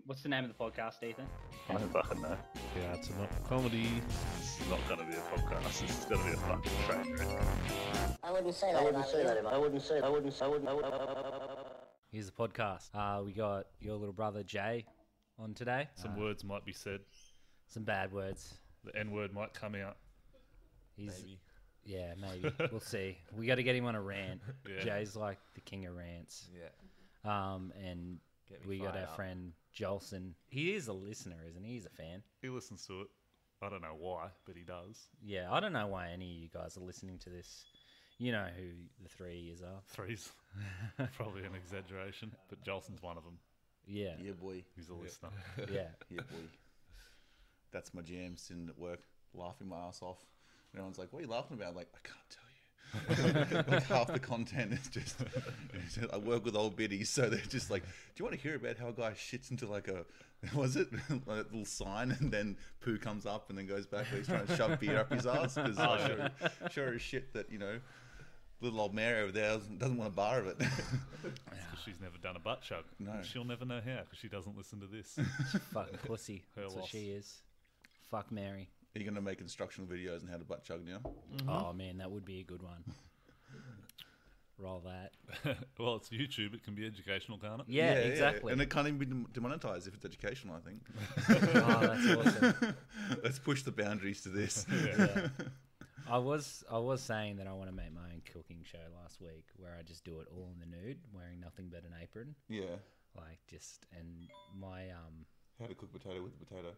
What's the name of the podcast, Ethan? I don't fucking know. Yeah, it's not comedy. This is not going to be a podcast. This is going to be a fucking train wreck. I wouldn't say that. I wouldn't say. Here's the podcast. We got your little brother Jay on today. Some words might be said. Some bad words. The N-word might come out. Maybe. Yeah, maybe. We'll see. We got to get him on a rant. Yeah. Jay's like the king of rants. Yeah. And Get me we got fired our up. friend Jolson. He is a listener, isn't he? He's a fan. He listens to it. I don't know why, but he does. Yeah, I don't know why any of you guys are listening to this. You know who the 3 years are. Three's probably an exaggeration, but Jolson's one of them. Yeah. Yeah, boy. He's a listener. Yeah. Yeah, boy. That's my jam, sitting at work, laughing my ass off. And everyone's like, what are you laughing about? I'm like, I can't tell you. Like half the content is just, I work with old biddies, so they're just like, do you want to hear about how a guy shits into like a, was it, like a little sign, and then poo comes up and then goes back where he's trying to shove beer up his ass? Because sure as shit that, you know, little old Mary over there doesn't want a bar of it. Because she's never done a butt chug. No. And she'll never know how, because she doesn't listen to this. Fucking pussy. Her That's what loss. she is. Fuck Mary. Are you going to make instructional videos on how to butt chug now? Oh, man, that would be a good one. Roll that. Well, it's YouTube. It can be educational, can't it? Yeah, exactly. And it can't even be demonetized if it's educational, I think. Oh, that's awesome. Let's push the boundaries to this. Yeah. I was saying that I want to make my own cooking show last week where I just do it all in the nude, wearing nothing but an apron. Yeah. Like just and my How to cook potato with a potato.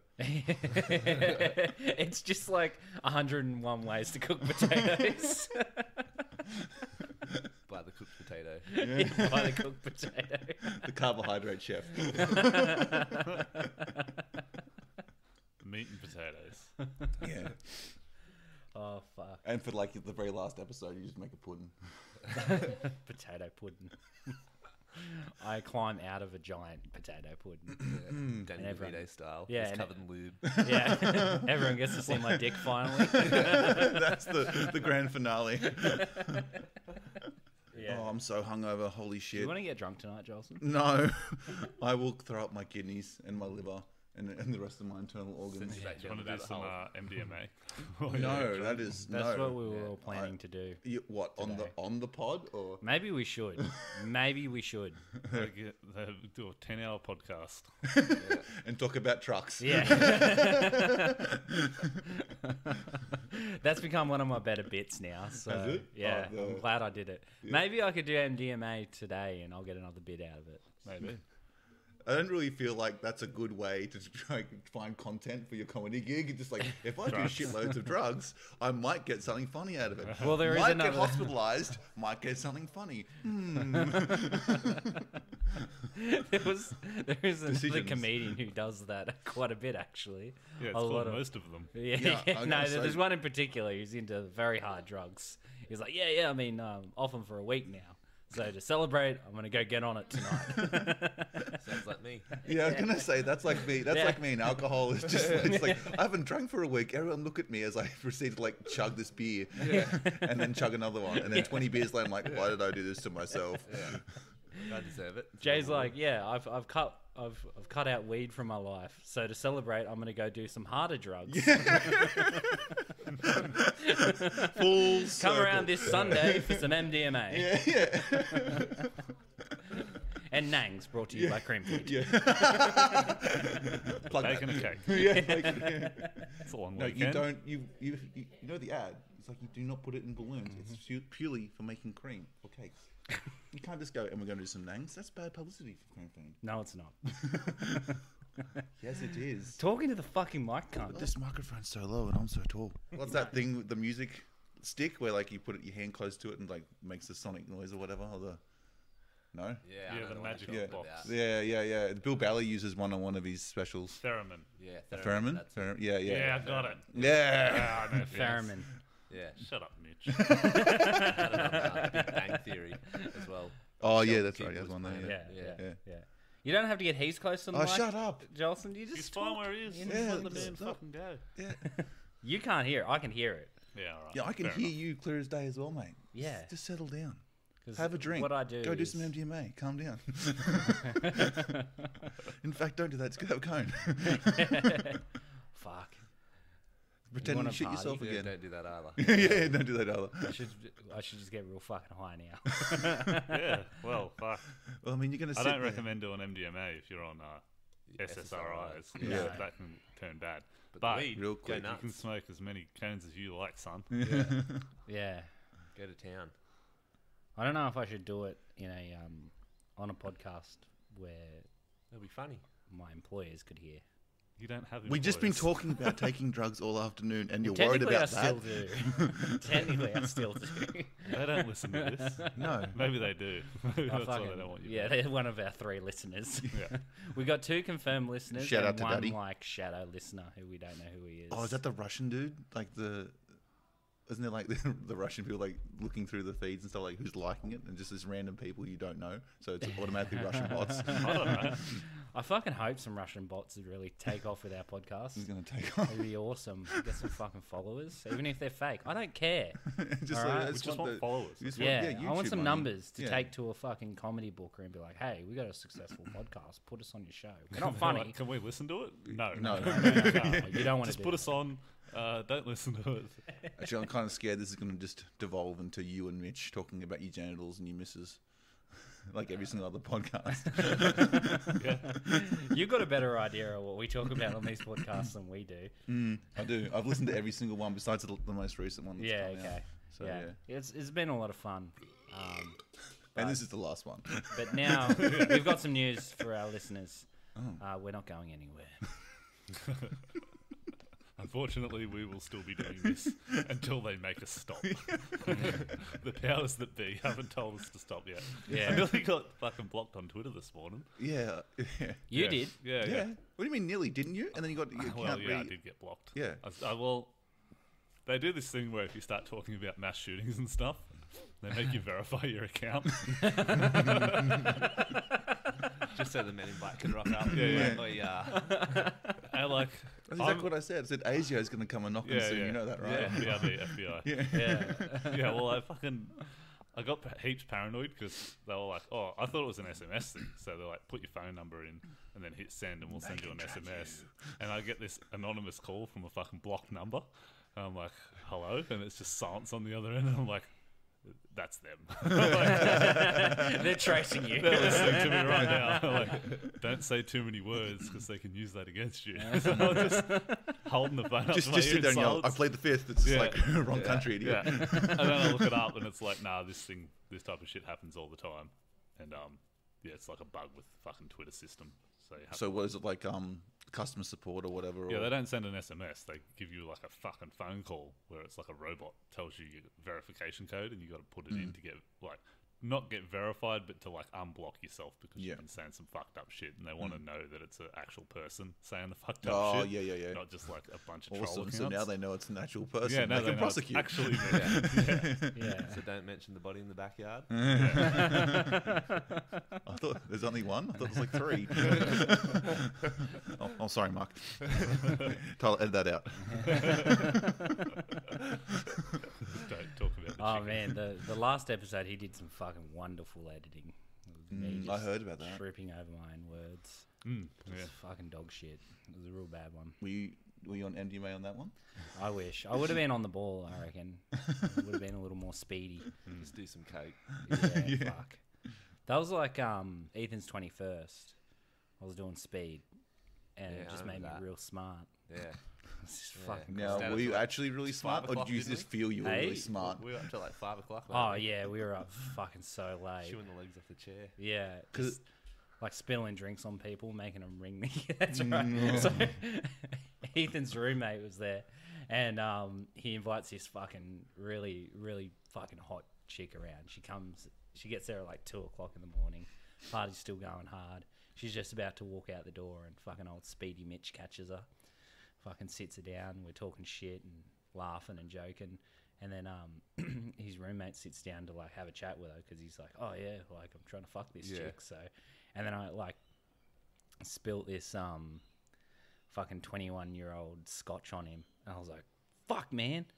it's just like 101 ways to cook potatoes. By the cooked potato. By the cooked potato. The carbohydrate chef. Meat and potatoes. Yeah. Oh fuck. And for like the very last episode, you just make a pudding. Potato pudding. I climb out of a giant potato pudding. Danny everyone- DeVito style. Yeah, It's and covered in lube. Yeah. Everyone gets to see my dick finally. That's the grand finale. Yeah. Oh, I'm so hungover. Holy Do shit. you want to get drunk tonight, Jolson? No. I will throw up my kidneys and my liver and the rest of my internal organs. Send you back Do you want to down do the some rabbit MDMA? No, that is That's no. what we were all Yeah. planning to do. What today. on the pod or Maybe we should. Maybe we should. They do a 10-hour podcast. and talk about trucks? Yeah. That's become one of my better bits now. So Has it? yeah, Oh, I'm glad I did it. Maybe I could do MDMA today and I'll get another bit out of it. Maybe. I don't really feel like that's a good way to try and find content for your comedy gig. It's just like, if I do shitloads of drugs, I might get something funny out of it. Well, there is might another- get hospitalized, might get something funny. There is another Decisions. comedian who does that quite a bit actually. Yeah, it's a called lot of most of them. Yeah, Yeah, I no, gotta say- there's one in particular who's into very hard drugs. He's like, I mean, off them for a week now. So to celebrate, I'm gonna go get on it tonight. Sounds like me. Yeah, I was gonna say that's like me. That's Yeah. like me. And alcohol is just it's like I haven't drank for a week. Everyone look at me as I proceed to like chug this beer, and then chug another one, and then 20 beers later, I'm like, why did I do this to myself? Yeah. I deserve it. Jay's like, I've cut out weed from my life. So to celebrate, I'm gonna go do some harder drugs. Full Come circle. around this Sunday for some MDMA. Yeah. And Nangs, brought to you by Creamfeed. Yeah. Plug Bacon and that. cake. Yeah. It's a long No, weekend. you don't. You know the ad. It's like you do not put it in balloons. It's purely for making cream or cakes. You can't just go and we're going to do some nangs. That's bad publicity for Cream Fiend. No, it's not. Yes, it is. Talking to the fucking mic, cunt. This microphone's so low and I'm so tall. What's that thing with the music stick where like you put your hand close to it and like makes the sonic noise or whatever? Or the no? Yeah, I Yeah, know the one magical you're Yeah. talking box. about. Yeah. Bill Bally uses one on one of his specials. Theremin. Yeah, Theremin? that's it. Yeah. Yeah, I got it. Yeah. Yeah, I know. Theremin. Yeah. Shut up, Mitch. Big Bang Theory as well. Oh, yeah, Sheldon that's King right. There's was one there. playing Yeah. it. Yeah. Yeah. You don't have to get he's close to the Oh, mic. shut up. Jolson. You just He's fine talk. where he is. Yeah, Just let the it's man not- fucking go. Yeah. You can't hear it. I can hear it. Yeah, all right. Yeah, I can Fair hear enough. you clear as day as well, mate. Yeah. Just settle down. 'Cause Have a drink. What I do Go do is- some MDMA. Calm down. In fact, don't do that. Just have a cone. Fuck. Pretend wanna you shit party? yourself Yeah, again. don't do that either. Yeah, don't do that either. I should just get real fucking high now. Yeah, well, fuck. Well, I mean, you're gonna. I Sit don't there. recommend doing MDMA if you're on SSRIs. Yeah. Yeah. That can turn bad. But, But weed, real go quick, you You can nuts. smoke as many cones as you like, son. Yeah. Go to town. I don't know if I should do it in a on a podcast where It'll be funny. my employers could hear. You don't have. We've just been employers. talking about taking drugs all afternoon, and you're worried Technically, about I that. still do. Technically, I still do. They don't listen to this. No. Maybe they do. Maybe I that's why fucking- they don't want you. yeah, back. they're one of our 3 listeners. Yeah. We got 2 confirmed listeners Shout and out to one Daddy. like shadow listener who we don't know who he is. Oh, is that the Russian dude? Like the. Isn't there like the Russian people like looking through the feeds and stuff like who's liking it, and just this random people you don't know, so it's automatically Russian bots. I don't know. I fucking hope some Russian bots would really take off with our podcast. He's gonna take off. It'd be awesome. Get some fucking followers, even if they're fake. I don't care. Just Alright. I We just want the- followers. you just Yeah, want- I want YouTube some money. numbers to Yeah. take to a fucking comedy booker and be like, "Hey, we got a successful podcast. Put us on your show. We're not Like, funny. can we listen to it? No. No. No, you don't want to Just do put that. us on. Don't listen to it. Actually, I'm kind of scared this is going to just devolve into you and Mitch talking about your genitals and your missus, like every single other podcast. You've got a better idea of what we talk about on these podcasts than we do. I do. I've listened to every single one besides the most recent one. That's Yeah, come out. okay. So yeah. yeah. It's been a lot of fun. And this is the last one. But now we've got some news for our listeners. Oh. We're not going anywhere. Unfortunately, we will still be doing this until they make us stop. The powers that be haven't told us to stop yet. Yeah. I nearly got fucking blocked on Twitter this morning. Yeah. Yeah. You Yeah. did. Yeah, Yeah. yeah. What do you mean nearly? Didn't you? And then you got your account Well, yeah, I re- did get blocked. Yeah. Well, they do this thing where if you start talking about mass shootings and stuff, they make you verify your account. Just so the men in black can rock up. Yeah. Oh, yeah. And like, That's exactly what I said. I said Asia is going to come and knock on soon. You know that, right? Yeah, the FBI. Yeah. Yeah. Yeah, well, I got heaps paranoid because they were like, oh, I thought it was an SMS thing. So they're like, put your phone number in and then hit send and we'll send you an SMS. And I get this anonymous call from a fucking blocked number. And I'm like, hello? And it's just silence on the other end. And I'm like, that's them. They're tracing you. They're listening to me right now. Like, don't say too many words because they can use that against you. So I'm just holding the phone up Just to my ear sit in there and yell, I silence. played the fifth. It's just Yeah. like, wrong country, idiot. Yeah. And then I look it up and it's like, nah, this type of shit happens all the time. And yeah, it's like a bug with the fucking Twitter system. So you have So what is it like customer support or whatever? yeah, or... they don't send an SMS. They give you like a fucking phone call where it's like a robot tells you your verification code and you got to put it in to get like not get verified, but to like unblock yourself because Yeah. you've been saying some fucked up shit, and they want to know that it's an actual person saying the fucked up Oh, shit. yeah. Not just like a bunch of troll Awesome. accounts. So now they know it's an actual person. yeah, now they can know it's prosecute. actually me. Yeah. So don't mention the body in the backyard. I thought there's only one. I thought there's like 3. oh, sorry, Mark. Tyler, edit that out. Don't talk about the Oh chicken. man, the last episode he did some fucking wonderful editing. It was me I just heard about that. tripping over my own words. It was fucking dog shit. It was a real bad one. Were you on MDMA on that one? I wish I would have been on the ball. I reckon would have been a little more speedy. Just do some coke. Yeah, fuck. That was like Ethan's 21st. I was doing speed, and Yeah, it I just made me remember that. real smart. Yeah. It's just Yeah. fucking. Now, Stand were up you to, like, actually really 5 smart, or o'clock, did you didn't just we? feel you were Hey? really smart? We were up till like 5 o'clock. Oh yeah, we were up fucking so late. Chewing the legs off the chair. Yeah, 'Cause- just like spilling drinks on people, making them ring me. That's right. So, Ethan's roommate was there, and he invites this fucking really, really fucking hot chick around. She gets there at like 2 o'clock in the morning. Party's still going hard. She's just about to walk out the door, and fucking old Speedy Mitch catches her. Fucking sits her down. We're talking shit and laughing and joking. And then his roommate sits down to like have a chat with her because he's like, oh yeah, like I'm trying to fuck this Yeah. chick. So, and then I like spilt this fucking 21-year-old scotch on him, and I was like, fuck man,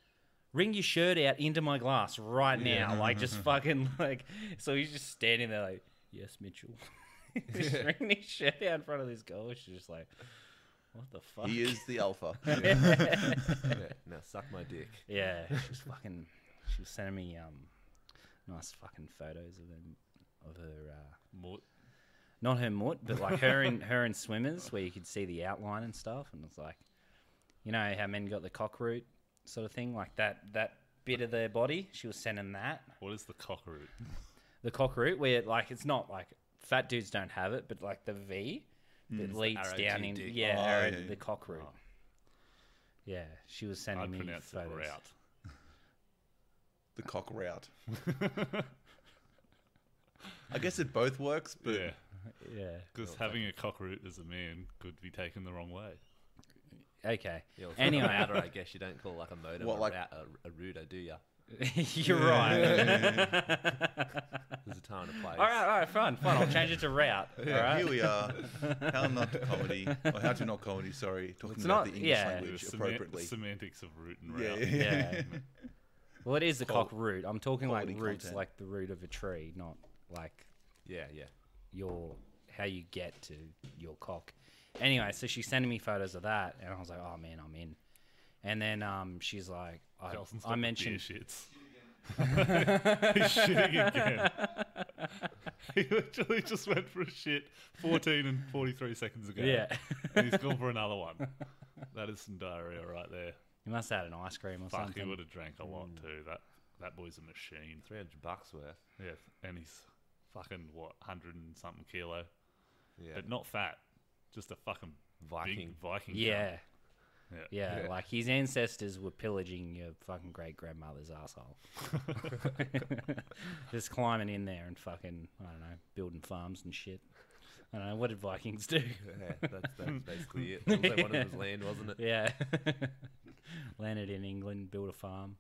wring your shirt out into my glass right now. Like, just fucking, like, so he's just standing there like, yes, Mitchell. He's wringing his shirt out in front of this girl. She's just like, what the fuck? He is the alpha. Yeah, now suck my dick. Yeah, she was sending me nice fucking photos of her Mort. not her mutt, but like her in swimmers where you could see the outline and stuff, and it's like, you know how men got the cock root sort of thing, like that bit of their body. She was sending that. What is the cock root? The cock root, where like it's not like fat dudes don't have it, but like the V that leads arrow down to in your dick. arrow to yeah. the cock root. Yeah, she was sending I'd me pronounce it photos. route. The cock route. I guess it both works, but Yeah, Yeah. because having a cock root as a man could be taken the wrong way. Okay. Yeah, well, Anyway. a router, I guess you don't call like a modem What, like- a router, do you? You're right. There's a time and a place. All right, fine. I'll change it to route. All right. here we are. How not comedy, or how to not comedy? Sorry, talking It's about not- the English yeah. language appropriately. Semantics of root and Yeah, route. Yeah. Well, it is the cock root. I'm talking like quality roots, content. like the root of a tree, not like Yeah. how you get to your cock. Anyway, so she's sending me photos of that, and I was like, oh man, I'm in. And then she's like, Kelson's I got the mentioned. beer shits. He's shitting again. He literally just went for a shit 14 and 43 seconds ago. Yeah. And he's gone for another one. That is some diarrhea right there. You must have had an ice cream or Fuck, he something. would have drank a lot too. That boy's a machine. $300 worth. Yeah, and he's fucking, 100 and something kilo. Yeah. But not fat. Just a fucking Viking. big Viking. Yeah. cunt. Yeah, like his ancestors were pillaging your fucking great grandmother's asshole. Just climbing in there and fucking, I don't know, building farms and shit. I don't know, what did Vikings do? Yeah, that's basically it. That was like one of his land, wasn't it? Yeah. Landed in England, built a farm.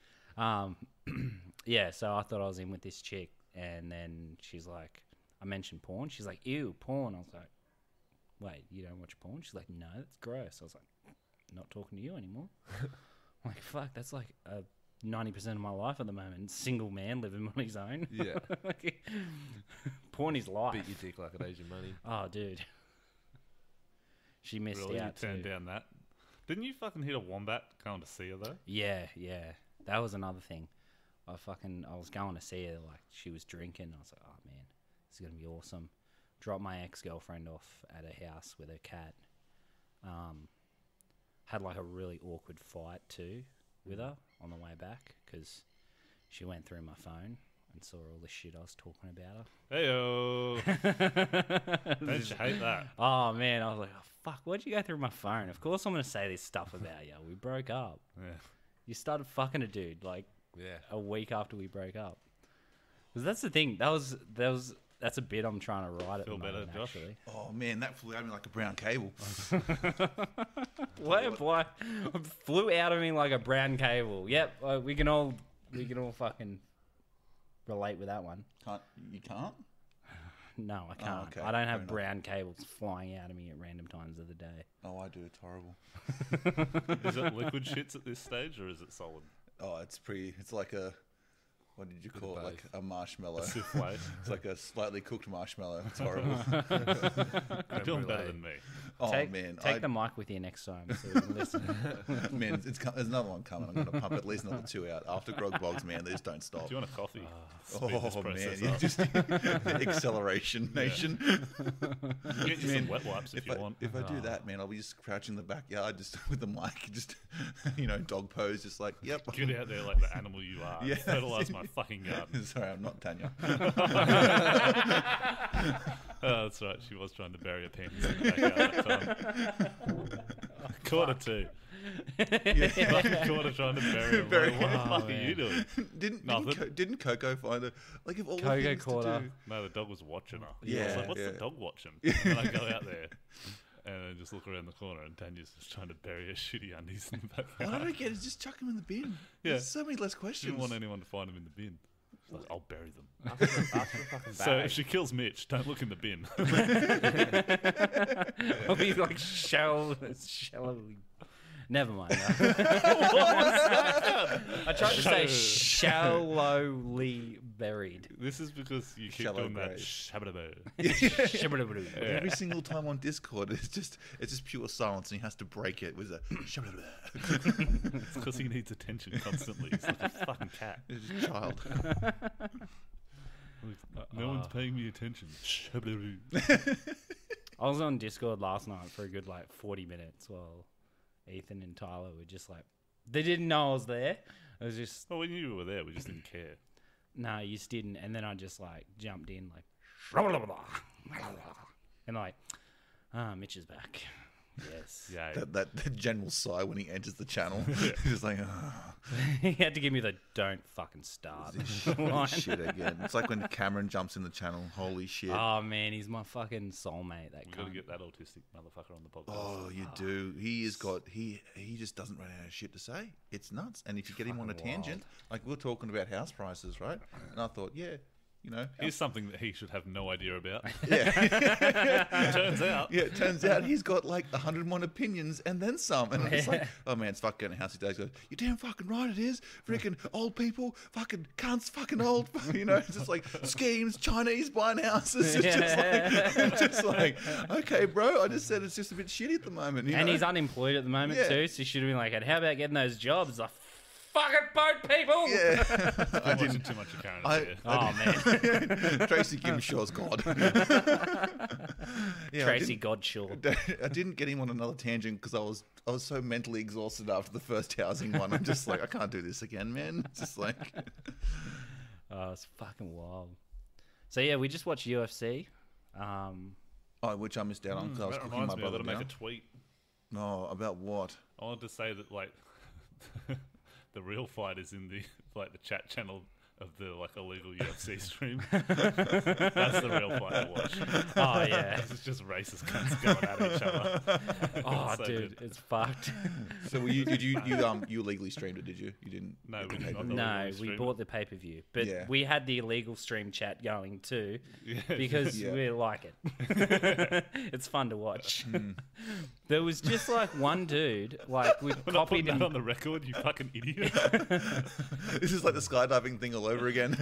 Yeah, so I thought I was in with this chick, and then she's like, I mentioned porn. She's like, ew, porn. I was like, wait, you don't watch porn? She's like, no, that's gross. I was like, not talking to you anymore. I'm like, fuck, that's like 90% of my life at the moment. Single man living on his own. Yeah. Porn is life. Beat your dick like it owes you money. Oh, dude. She missed Really? You out turned too. down that? Didn't you fucking hit a wombat going to see her though? Yeah. That was another thing. I was going to see her, like, she was drinking. I was like, oh, man, this is going to be awesome. Dropped my ex-girlfriend off at her house with her cat. Had, like, a really awkward fight, too, with her on the way back, because she went through my phone and saw all the shit I was talking about her. Heyo. Don't you hate that? Oh, man, I was like, oh, fuck, why'd you go through my phone? Of course I'm going to say this stuff about you. We broke up. Yeah. You started fucking a dude, like, Yeah. a week after we broke up. Because that's the thing. That's a bit I'm trying to write at Feel the better, moment, Josh? actually. Oh man, that flew out of me like a brown cable. What, boy? Flew out of me like a brown cable. Yep, we can all fucking relate with that one. You can't? No, I can't. okay, I don't fair have enough. brown cables flying out of me at random times of the day. Oh, I do. It's horrible. Is it liquid shits at this stage or is it solid? Oh, it's like a, what did you call it? both. Like a marshmallow. Souffle. It's like a slightly cooked marshmallow. It's horrible. You're doing better than me. Oh take man, the mic with you next time so we can listen. man, there's another one coming. I'm gonna pump at least another 2 out after Grog Bogs. Man, they just don't stop. Do you want a coffee? Speed this Oh man, process you up. just acceleration nation. Get you some wet wipes if you want. If I do that, man, I'll be just crouching in the backyard, just with the mic, just dog pose, just like, yep. Get out there like the animal you are. Yeah. Fertilize my fucking garden. Sorry, I'm not Tanya. Oh, that's right. She was trying to bury a penis in the backyard at the time. Caught her too. Fucking caught her trying to bury her. Bury Like, what the her. fuck Oh, are you doing? Didn't Nothing. Coco find her? Like, if all the Coco things to caught her. do- No, the dog was watching her. I was Yeah, like, what's yeah. the dog watching? And I go out there and I just look around the corner and Tanya's just trying to bury her shitty undies in the What I backyard. don't get is just chuck them in the bin. Yeah. There's so many less She questions. didn't want anyone to find them in the bin. She's like, I'll bury them. Ask for a fucking So bag. if she kills Mitch, don't look in the bin. I'll be like shallowly. Never mind. I tried to say shallowly buried. This is because you keep Shallow doing that. grave. Shabba-dabba. Every single time on Discord, it's just pure silence, and he has to break it with a. It's because he needs attention constantly. He's like a fucking cat. It's a child. No one's paying me attention. Shabba-dabba. I was on Discord last night for a good 40 minutes while Ethan and Tyler were just they didn't know I was there. It was just, Well, we knew you were there. We just didn't care. no, you just didn't. And then I just jumped in and Mitch is back. Yes. Yeah. That general sigh when he enters the channel. He's like, oh, He had to give me the don't fucking start line. shit again. It's like when Cameron jumps in the channel. Holy shit. Oh man, he's my fucking soulmate. That We got to cunt. get that autistic motherfucker on the podcast. Oh, you do. He has got. He just doesn't run out of shit to say. It's nuts. And if you get him on a Fucking tangent, like we we're talking about house prices, right? And I thought, yeah, Here's something that he should have no idea about. yeah, Turns out. yeah. It turns out he's got 101 opinions and then some. And I'm just like, oh man, it's fucking house. He goes, you're damn fucking right. It is freaking old people, fucking cunts, fucking old. It's just like schemes, Chinese buying houses. It's just like, okay, bro. I just said it's just a bit shitty at the moment. And he's unemployed at the moment Yeah. too, so he should have been like, how about getting those jobs? Like, fucking boat people! yeah. I'm watching too much of Karen. Oh, man. Tracy Grimshaw's God. Yeah, Tracy Godshaw. I didn't get him on another tangent because I was so mentally exhausted after the first housing one. I'm just like, I can't do this again, man. It's just like, Oh, it's fucking wild. So yeah, we just watched UFC. which I missed out on because I was That cooking my reminds me, I've brother got to make down. a tweet. No, about what? I wanted to say that, the real fight is in the chat channel of the illegal UFC stream. That's the real fight to watch. Oh yeah. It's just racist cunts going at each other. Oh So dude, good. it's fucked. So you illegally streamed it? Did you? You didn't? No, get we the did not. pay-per-view? No, illegal we stream. bought the pay-per-view, but Yeah. we had the illegal stream chat going too Yeah. because Yeah. we like it. It's fun to watch. Hmm. There was just one dude we We're not putting copied that him. on the record, you fucking idiot. This is like the skydiving thing all over again.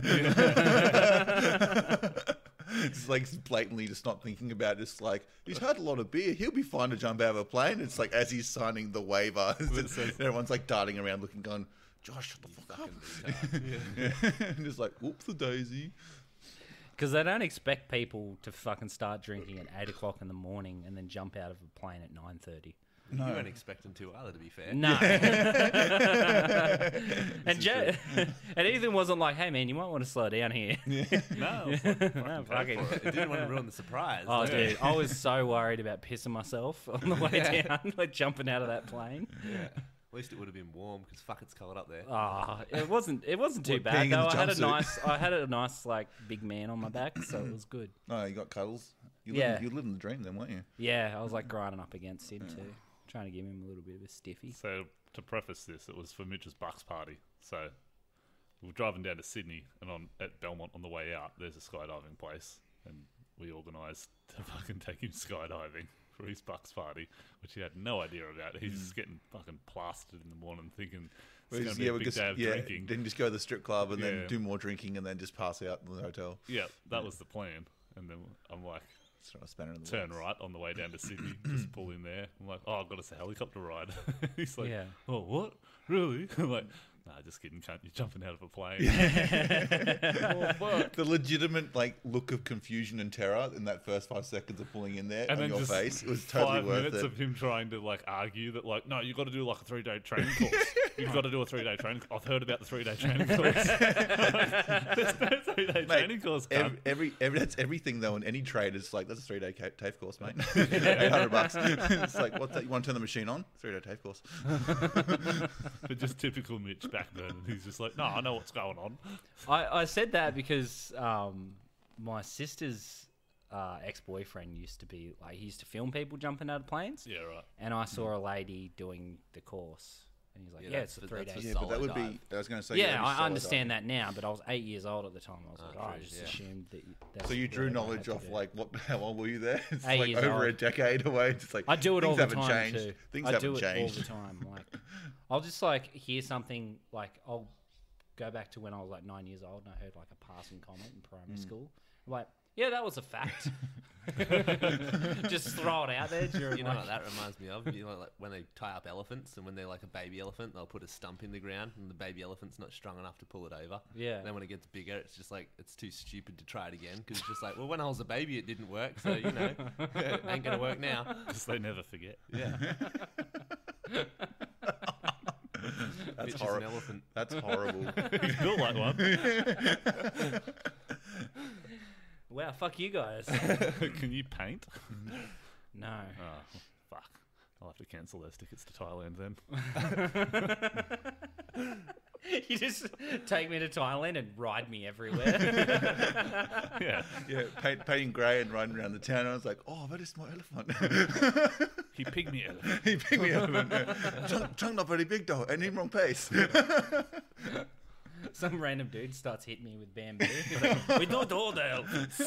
It's blatantly just not thinking about it. It's like, he's had a lot of beer. He'll be fine to jump out of a plane. It's like as he's signing the waiver, everyone's darting around looking, going, Josh, shut the fuck up. And it's like, whoops the daisy. Because they don't expect people to fucking start drinking at 8 o'clock in the morning and then jump out of a plane at 9:30. You won't expect them to either, to be fair. No. and and Ethan wasn't like, hey man, you might want to slow down here. No, No, fucking- It didn't want to ruin the surprise. Oh, dude, I was so worried about pissing myself on the way down, jumping out of that plane. Yeah. At least it would have been warm because fuck, it's cold up there. Oh, it wasn't too What, bad peeing in though. the jumpsuit? I had a nice big man on my back, so it was good. No, you got cuddles. You Yeah. you living the dream then, weren't you? Yeah, I was grinding up against him too, trying to give him a little bit of a stiffy. So to preface this, it was for Mitch's Bucks party. So we were driving down to Sydney, and at Belmont on the way out, there's a skydiving place, and we organised to fucking take him skydiving for his Bucks party, which he had no idea about. He's just getting fucking plastered in the morning, thinking it's going to be a big day of drinking. Then just go to the strip club and Yeah. then do more drinking and then just pass out in the hotel. Yeah, that was the plan. And then I'm like, Throw a spanner in the turn works. right on the way down to Sydney, just pull in there. I'm like, oh, I've got us a helicopter ride. He's like, Yeah. oh, what? Really? I'm like, nah, just kidding, cunt. You're jumping out of a plane. Oh, fuck. The legitimate look of confusion and terror in that first 5 seconds of pulling in there And on then your just face. It was totally 5 worth minutes it. of him trying to argue that no, you've got to do a 3-day training course. You've got to do a 3-day training. I've heard about the 3-day training course. There's no 3-day Mate, training course. Cunt. every that's everything though in any trade. It's like, that's a 3-day TAFE course, mate. $800. It's like, what's that? You want to turn the machine on? 3-day TAFE course. But just typical Mitch Backburn. And he's just like, no, I know what's going on. I said that because my sister's ex-boyfriend used to be he used to film people jumping out of planes. Yeah, right. And I saw a lady doing the course, And he's like, Yeah, yeah, that's it's a for- 3 that's for days. Yeah, but that would Solo be. I was going to say. Yeah, I understand that now, but I was 8 years old at the time. I was like, true, I just yeah. assumed that. So you drew knowledge off like what? How old were you there? It's 8 like years over a old. decade away. Just like I do it all things the haven't time changed. too. Things I haven't do it changed. all the time. Like, I'll just like hear something. Like, I'll go back to when I was like 9 years old and I heard like a passing comment in primary school. I'm like, yeah, that was a fact. Just throw it out there during. You know like, what that reminds me of? You know, like when they tie up elephants, and when they're like a baby elephant, they'll put a stump in the ground, and the baby elephant's not strong enough to pull it over. Yeah. And then when it gets bigger, it's just like it's too stupid to try it again because it's just like, well, when I was a baby, it didn't work, so you know, it ain't gonna work now. Because they never forget. Yeah. That's Bitch is horrible. an elephant. That's horrible. He's built like one. wow, fuck you guys. Can you paint? No. Oh, fuck. I'll have to cancel those tickets to Thailand then. You just take me to Thailand and ride me everywhere. Yeah. Yeah, painting grey and riding around the town. And I was like, oh, that is my elephant. He pygmy elephant. He picked me up. Chunk not very big though, and in wrong pace. Some random dude starts hitting me with bamboo. He's like, we do it all the elephants.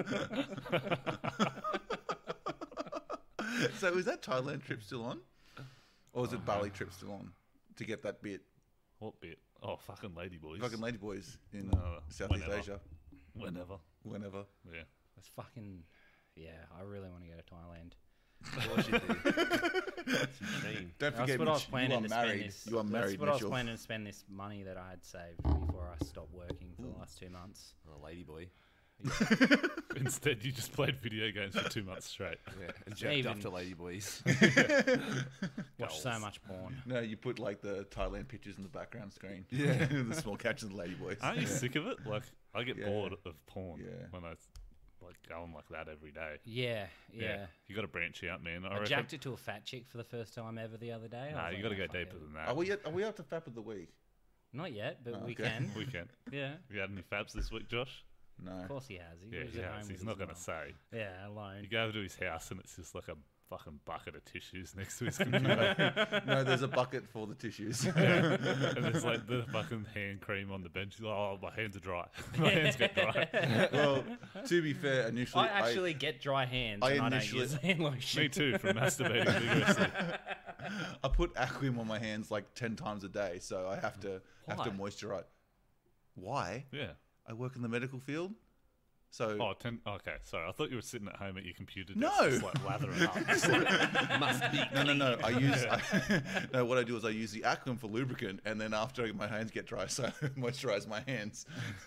So is that Thailand trip still on? Or is it Bali trip still on? To get that bit. What bit? Oh, fucking ladyboys. Fucking ladyboys in No, Southeast whenever. Asia. Whenever. Whenever. Yeah. That's fucking. Yeah, I really want to go to Thailand. Of course you do. It's your dream. Don't That's forget, what I was Mitch, planning you are to spend married. this. You are married, That's what I was Mitchell. planning to spend this money that I had saved before I stopped working for the last 2 months. Oh, ladyboy. Instead, you just played video games for 2 months straight. Yeah, and jacked Even- off to ladyboys. Watched so much porn. No, you put like the Thailand pictures in the background screen. Yeah. The small catches of the ladyboys. Aren't you sick of it? Like, I get Yeah. bored of porn Yeah. when I like going like that every day. Yeah, yeah. You got to branch out, man. I reckon. jacked it to a fat chick for the first time ever the other day. I Nah, was you like, got to "Oh, go fuck deeper it." than that. Are we up to Fap of the Week? Not yet, but Oh, we okay. can. We can. Yeah, You had any fabs this week, Josh? No. of course he has. He Yeah, lives he at has. home He's with not his going to mum. say. Yeah, alone. You go over to his house and it's just like a fucking bucket of tissues next to his computer. No, there's a bucket for the tissues. And there's like the fucking hand cream on the bench. He's like, oh, my hands are dry. My hands get dry. Well, to be fair, initially, I actually get dry hands I and I don't initially- use hand lotion. Me too, from masturbating vigorously. I put Aquim on my hands like 10 times a day, so I have to Why? moisturize. Why? Yeah. I work in the medical field, so Oh, okay. Sorry, I thought you were sitting at home at your computer desk, No. just like lathering up. Just like, Must be. no. I use no. What I do is I use the Aquim for lubricant, and then after my hands get dry, so I moisturize my hands.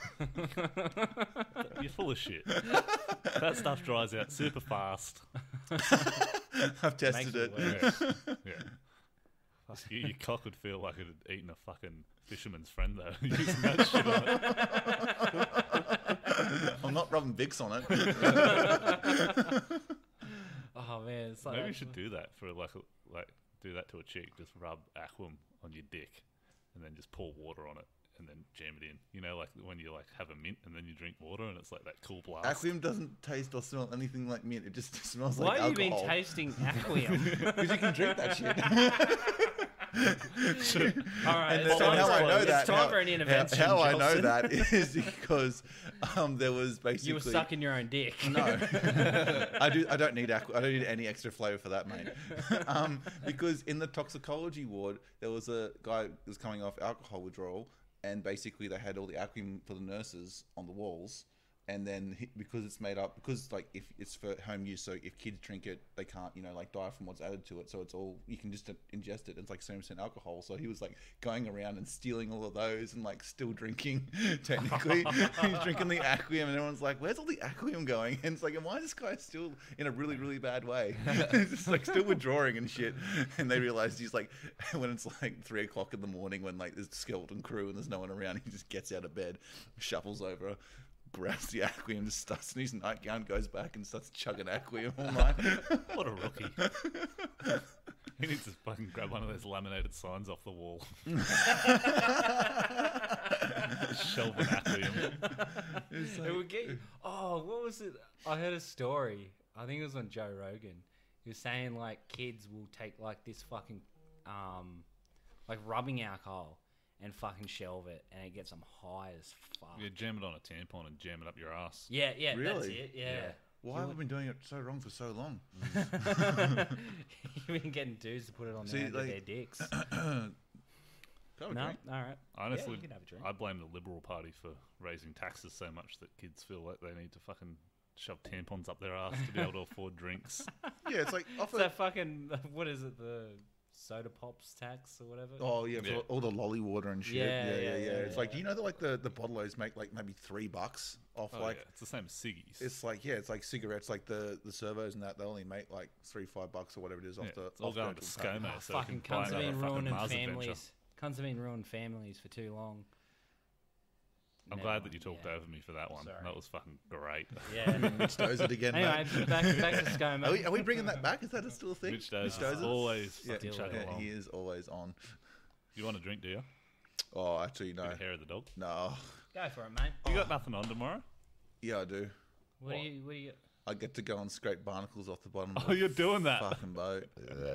you're full of shit. That stuff dries out super fast. I've tested Makes it. it worse. Yeah. Yeah. Fuck, your cock would feel like it had eaten a fucking fisherman's friend, though. Using that shit on it. I'm not rubbing Vicks on it. Oh man, it's like Maybe you should do that for like do that to a chick. Just rub Aquam on your dick, and then just pour water on it, and then jam it in. You know, like when you like have a mint and then you drink water, and it's like that cool blast. Aquim doesn't taste or smell anything like mint. It just smells Why like have you alcohol. been tasting Aquium? Because you can drink that shit. All right, And it's then time, how for, I know it's that, time for an intervention. how I know Jelson. that is because there was basically You were sucking your own dick. No, I don't need I don't need any extra flavor for that, mate. Because in the toxicology ward, there was a guy who was coming off alcohol withdrawal, and basically they had all the Aquim for the nurses on the walls. And then because it's made up, because like if it's for home use, so if kids drink it, they can't, like die from what's added to it. So it's all, you can just ingest it. It's like 7% alcohol. So he was like going around and stealing all of those and like still drinking. Technically, he's drinking the Aquim, and everyone's like, "Where's all the Aquim going?" And it's like, "And why is this guy still in a really, really bad way?" It's just like still withdrawing and shit. And they realized he's like, when it's like 3 o'clock in the morning, when like there's a skeleton crew and there's no one around, he just gets out of bed, shuffles over, grabs the Aquim, just stuffs in his nightgown, goes back and starts chugging Aquim all night. What a rookie. He needs to fucking grab one of those laminated signs off the wall. Shelve an Aquarium. It would get. Oh, what was it? I heard a story. I think it was on Joe Rogan. He was saying like kids will take like this fucking like rubbing alcohol and fucking shelve it, and it gets them high as fuck. You jam it on a tampon and jam it up your ass. Yeah, that's Really? it. Yeah. Why have I been doing it so wrong for so long? You've been getting dudes to put it on See, their like- dicks. Got a No, drink? all right. Honestly, yeah, you can have a drink. I blame the Liberal Party for raising taxes so much that kids feel like they need to fucking shove tampons up their ass to be able to afford drinks. Yeah, it's like It's that fucking what is it? The soda pops tax or whatever. Oh yeah, for Yeah. all the lolly water and shit. Yeah, Yeah, yeah, It's yeah. like, do you know that like the bottlers make like maybe $3 off Oh, like yeah, it's the same as ciggies. it's like it's like cigarettes, like the servos and that they only make like $3-5 or whatever it is off Yeah, the. it's all off the going to actual pack. ScoMo, so Fucking you can buy cunts have another been fucking ruining Mars adventure. families. Cunts have been ruining families for too long. I'm Never glad that mind, you talked yeah. over me for that one. Sorry. That was fucking great. Yeah. Mitch does it again, Anyway, mate. back to ScoMo. Are we bringing that back? Is that still a thing? Mitch does does it? always Yeah, fucking Still chug does. along. he is always on. You want a drink, do you? Oh, actually, no, Bit of hair of the dog. no. Go for it, mate. You got nothing on tomorrow? Yeah, I do. What do you? I get to go and scrape barnacles off the bottom. Oh, of you're the doing that fucking boat.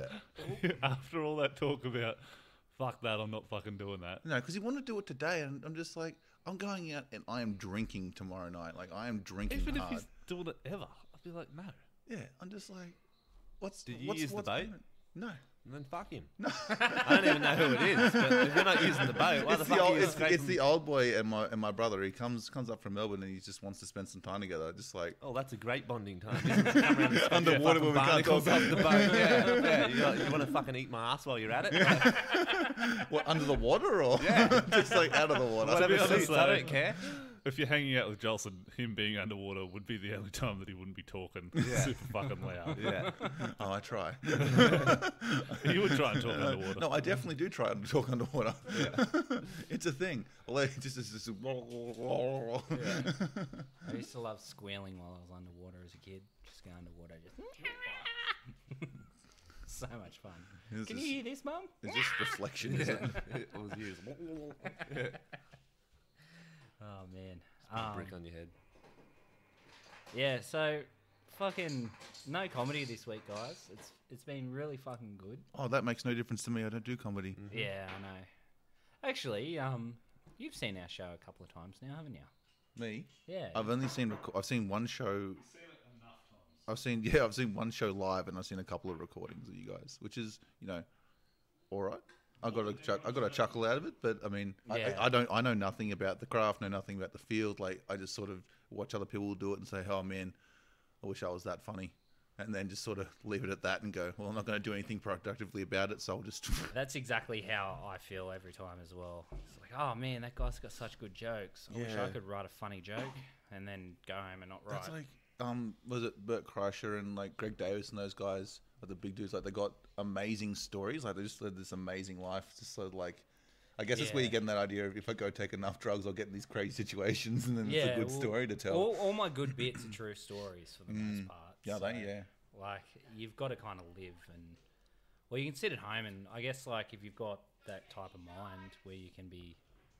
after all that talk about fuck that, I'm not fucking doing that. No, because he wanted to do it today, and I'm just like, I'm going out and I am drinking tomorrow night. Like I am drinking Even if hard. he's doing it ever, I'd be like, no. Yeah, I'm just like, what's? Did you what's, use the what's boat? going on? No. Then fuck him. I don't even know who it is. But if you're not using the boat, why the It's fuck the, are old, you it's, scraping? it's the old boy and my brother. He comes up from Melbourne and he just wants to spend some time together. Just like Oh, that's a great bonding time. Isn't it? Come around and scrape Underwater your when we can't barnacles talk. off the boat. Yeah. You want to fucking eat my ass while you're at it? what, under the water or just like out of the water. To be Whatever honest, suits, I though, don't care. If you're hanging out with Jolson, him being underwater would be the only time that he wouldn't be talking super fucking loud. Yeah. Oh, I try. You would try and talk underwater. No, I definitely do try and talk underwater. It's a thing. Although it just. I used to love squealing while I was underwater as a kid. Just go underwater, just so much fun. This Can is- you hear this, Mum? It's just reflection, is it? It was used. Oh man. Brick on your head. Yeah. So, fucking no comedy this week, guys. It's been really fucking good. Oh, that makes no difference to me. I don't do comedy. Yeah, I know. Actually, you've seen our show a couple of times now, haven't you? Me? Yeah. I've only seen. I've seen one show. I've seen one show live, and I've seen a couple of recordings of you guys, which is all right. I got a chuckle out of it, but I mean, Yeah. I know nothing about the craft, know nothing about the field. Like I just sort of watch other people do it and say, "Oh man, I wish I was that funny," and then just sort of leave it at that and go, "Well, I'm not going to do anything productively about it, so I'll just." That's exactly how I feel every time as well. It's like, oh man, that guy's got such good jokes. I wish I Yeah. could write a funny joke and then go home and not write. That's like was it Bert Kreischer and like Greg Davis and those guys, like the big dudes, like they got amazing stories, like they just led this amazing life, just sort of like, I guess that's where you're Yeah. getting that idea of if I go take enough drugs, I'll get in these crazy situations, and then it's a good well, story to tell. All my good bits are true stories for the most part. Yeah, yeah. Like you've got to kind of live and, well, you can sit at home and I guess like if you've got that type of mind where you can be,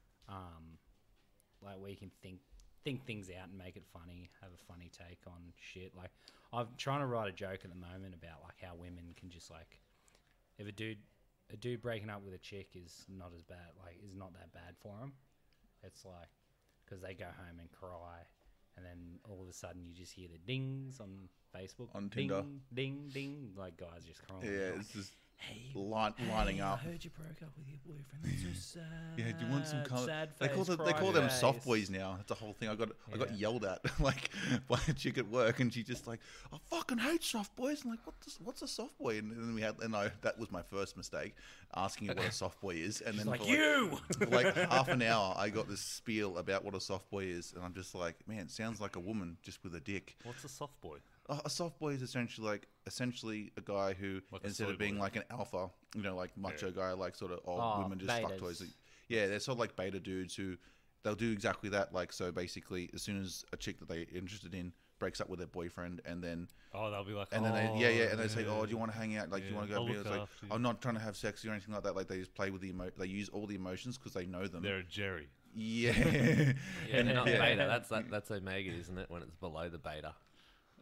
like where you can think things out and make it funny, have a funny take on shit. Like I'm trying to write a joke at the moment about like how women can just like, if a dude breaking up with a chick is not as bad, like is not that bad for him. It's like because they go home and cry, and then all of a sudden you just hear the dings on Facebook, On ding, Tinder. ding, ding, like guys just crying. Yeah, like, it's just hey, lining hey, up. I heard you broke up with your boyfriend. That's so sad. Yeah, do you want some color? Sad They call face, them cry soft face. boys now. That's the whole thing. I got Yeah. yelled at like by a chick at work, and she just like, I fucking hate soft boys. I'm like, what's a soft boy? And then that was my first mistake, asking her what a soft boy is, and She's then like, for you. for like half an hour, I got this spiel about what a soft boy is, and I'm just like, man, it sounds like a woman just with a dick. What's a soft boy? A soft boy is essentially a guy who, Like a instead soy of being boy. like an alpha, like macho Yeah. guy, like sort of Oh, women just fuck betas. toys. Yeah, they're sort of like beta dudes who they'll do exactly that. Like, so basically, as soon as a chick that they're interested in breaks up with their boyfriend, and then Oh, they'll be like, and then they say, oh, do you want to hang out? Like, do you Yeah, want to go? I'll Beer? look It's like, after you. I'm not trying to have sex or anything like that. Like, they just play with they use all the emotions because they know them. they're a Jerry. Yeah. Yeah, not Yeah. beta. That's Omega, isn't it? When it's below the beta. Oh,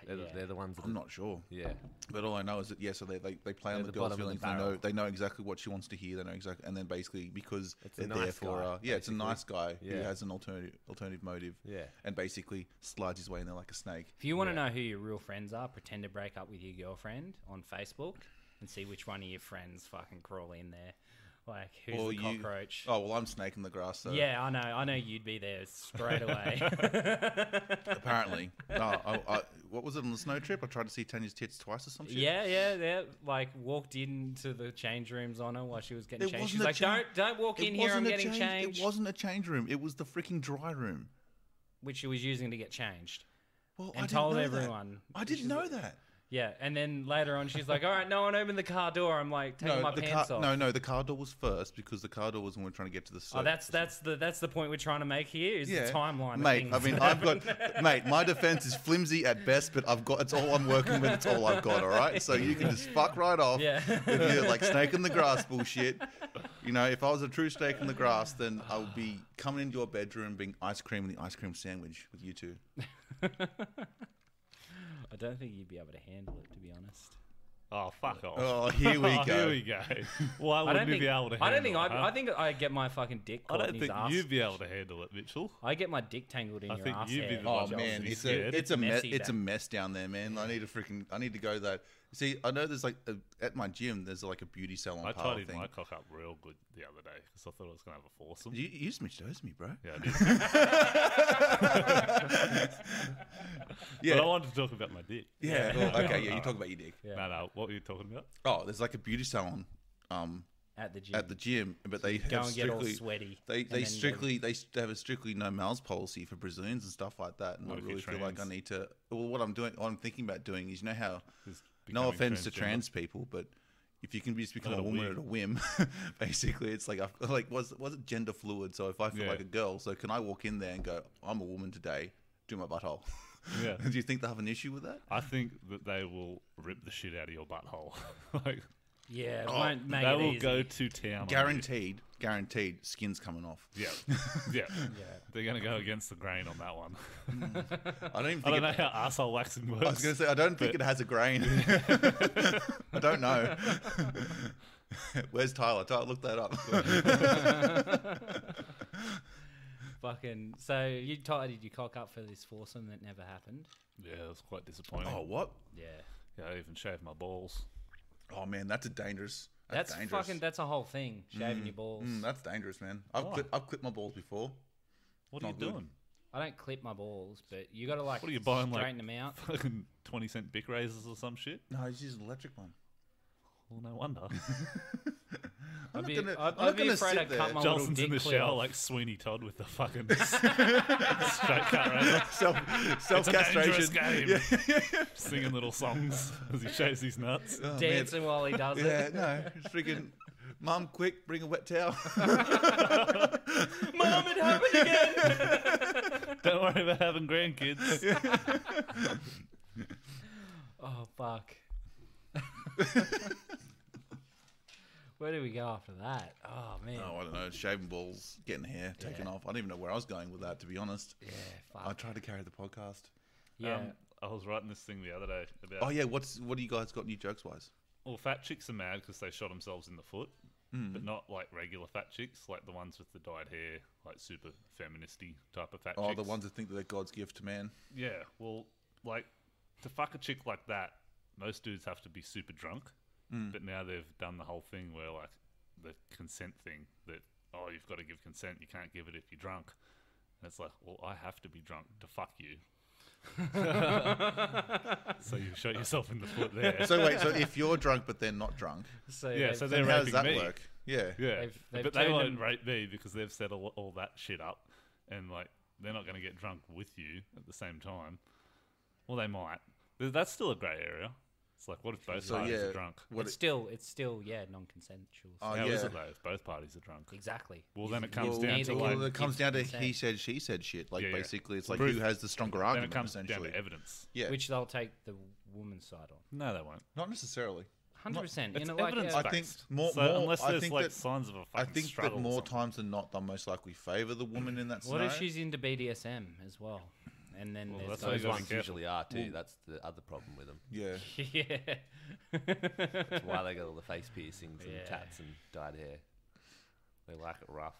They're the ones that I'm not sure. Yeah. But all I know is that so they play on They're the the girl's bottom of the feelings. barrel. They know exactly what she wants to hear. They know exactly, and then basically because It's a they're there nice for guy, it's a nice guy who Yeah. has an alternative motive. Yeah. and basically slides his way in there like a snake. If you want to know who your real friends are, pretend to break up with your girlfriend on Facebook and see which one of your friends fucking crawl in there. Like, who's Or the you- cockroach? Oh well, I'm snake in the grass. So Yeah, I know you'd be there straight away. apparently, no. What was it on the snow trip? I tried to see Tanya's tits twice or some shit. yeah. Like, walked into the change rooms on her while she was getting It changed. She's wasn't like, a don't walk in here, I'm getting changed. It wasn't a change room. It was the freaking dry room. Which she was using to get changed. Well, And I didn't told know everyone. That. I didn't know that. Yeah, and then later on she's like, all right, no one opened the car door. I'm like, taking my pants off. No, the car door was first because the car door was when we were trying to get to the. Oh, that's the point we're trying to make here is the timeline. mate. Of things. I mean, mate. My defense is flimsy at best, but I've got. It's all I'm working with. It's all I've got. All right, so you can just fuck right off Yeah. with your like snake in the grass bullshit. You know, if I was a true snake in the grass, then I would be coming into your bedroom, being ice cream and the ice cream sandwich with you two. I don't think you'd be able to handle it, to be honest. Oh, fuck off. Oh, here we Oh, go. here we go. Why I wouldn't don't you think. be able to handle I don't think. it? I think I get my fucking dick I caught in don't his think ass. you'd be able to handle it, Mitchell. I get my dick tangled in I your think ass you'd be hair. the Oh one man, be it's scared. a mess. messy It's a then. mess down there, man. I need to go that. See, I know there's like at my gym, there's like a beauty salon. I pile tried thing. my cock up real good the other day because I thought I was going to have a foursome. You smidged those me, bro. Yeah, I did. Yeah. But I wanted to talk about my dick. Yeah. Well, okay. Yeah. You talk about your dick. Yeah. No, what were you talking about? Oh, there's like a beauty salon At the gym. at the gym, but they Go have and get all strictly sweaty. they and then strictly they have a strictly no males policy for Brazilians and stuff like that. And What I if you're really feel like I trans? need to. Well, what I'm thinking about doing is, you know how. Is No becoming offense to transgender. trans people, but if you can just become At a a woman whim. at a whim, basically, it's like was it gender fluid? So if I feel Yeah. like a girl, so can I walk in there and go, I'm a woman today, do my butthole? Yeah. Do you think they have an issue with that? I think that they will rip the shit out of your butthole. Like, Yeah, it Oh, won't make they it will easy. go to town. Guaranteed, skin's coming off. Yeah. Yeah. They're going to go against the grain on that one. I don't even I think. don't know how arsehole waxing works. I was going to say I don't think it has a grain. I don't know. Where's Tyler? Tyler, look that up. Fucking. So you tidied your cock up for this foursome that never happened. Yeah, it was quite disappointing. Oh, what? Yeah. Yeah, I even shaved my balls. Oh man, that's a dangerous. That's dangerous. fucking. That's a whole thing. Shaving your balls. That's dangerous, man. Why? I've clipped my balls before. What are you Not good. doing? I don't clip my balls, but you got to like. What are you buying, like- Straighten them out. Fucking 20-cent Bic razors or some shit? No, I just use an electric one. Well, no wonder. I'd be, gonna- I'd, I'm not I'd be gonna afraid sit I'd there. cut my little Johnson's dick in the clear shower off. like Sweeney Todd with the fucking straight cut razor. Self Dangerous castration. game. Singing little songs as he shaves his nuts. Oh, man. dancing while he does Yeah, it. no, it's freaking. Mum, quick, bring a wet towel. Mom, it happened again. Don't worry about having grandkids. Oh fuck. Where do we go after that? Oh man. Oh, I don't know. Shaving balls, getting hair taken off. I don't even know where I was going with that, to be honest. Yeah. I Fuck. tried to carry the podcast. Yeah. I was writing this thing the other day about. Oh yeah, what do you guys got new jokes wise? Well, fat chicks are mad because they shot themselves in the foot, but not like regular fat chicks, like the ones with the dyed hair, like super feministy type of fat Oh, chicks. the ones that think that they're God's gift to man. Yeah, well, like to fuck a chick like that, most dudes have to be super drunk. But now they've done the whole thing where like the consent thing that you've got to give consent, you can't give it if you're drunk. And it's like, well, I have to be drunk to fuck you. So you shot yourself in the foot there. So wait, so if you're drunk but they're not drunk, So yeah, they've- so then they're how does raping that me. work? Yeah. Yeah, They've but they turned won't him- rape me because they've set all that shit up, and like they're not going to get drunk with you at the same time. Well, they might. That's still a grey area. It's like, what if both So parties yeah, are drunk? what it's still yeah non-consensual. Oh, How yeah. is it though if both parties are drunk? Exactly. Well, then it You comes well, down need to to like, well, it comes down to consent. he said, she said shit. Like Yeah, yeah. basically, it's like Proof. who has the stronger then argument. it comes essentially, down to evidence. yeah, Which they'll take the woman's side on. No, they won't. not necessarily. 100%. It's You know, like evidence I based. think more- so more- unless I there's think like that- signs of a I fucking think struggle that or more something. times than not, they'll most likely favour the woman in that what scenario. if she's into BDSM as well? and then Well, there's that's why Those you gotta be ones careful. usually are too. That's the other problem with them. Yeah. yeah. That's why they got all the face piercings and Yeah. tats and dyed hair. They like it rough.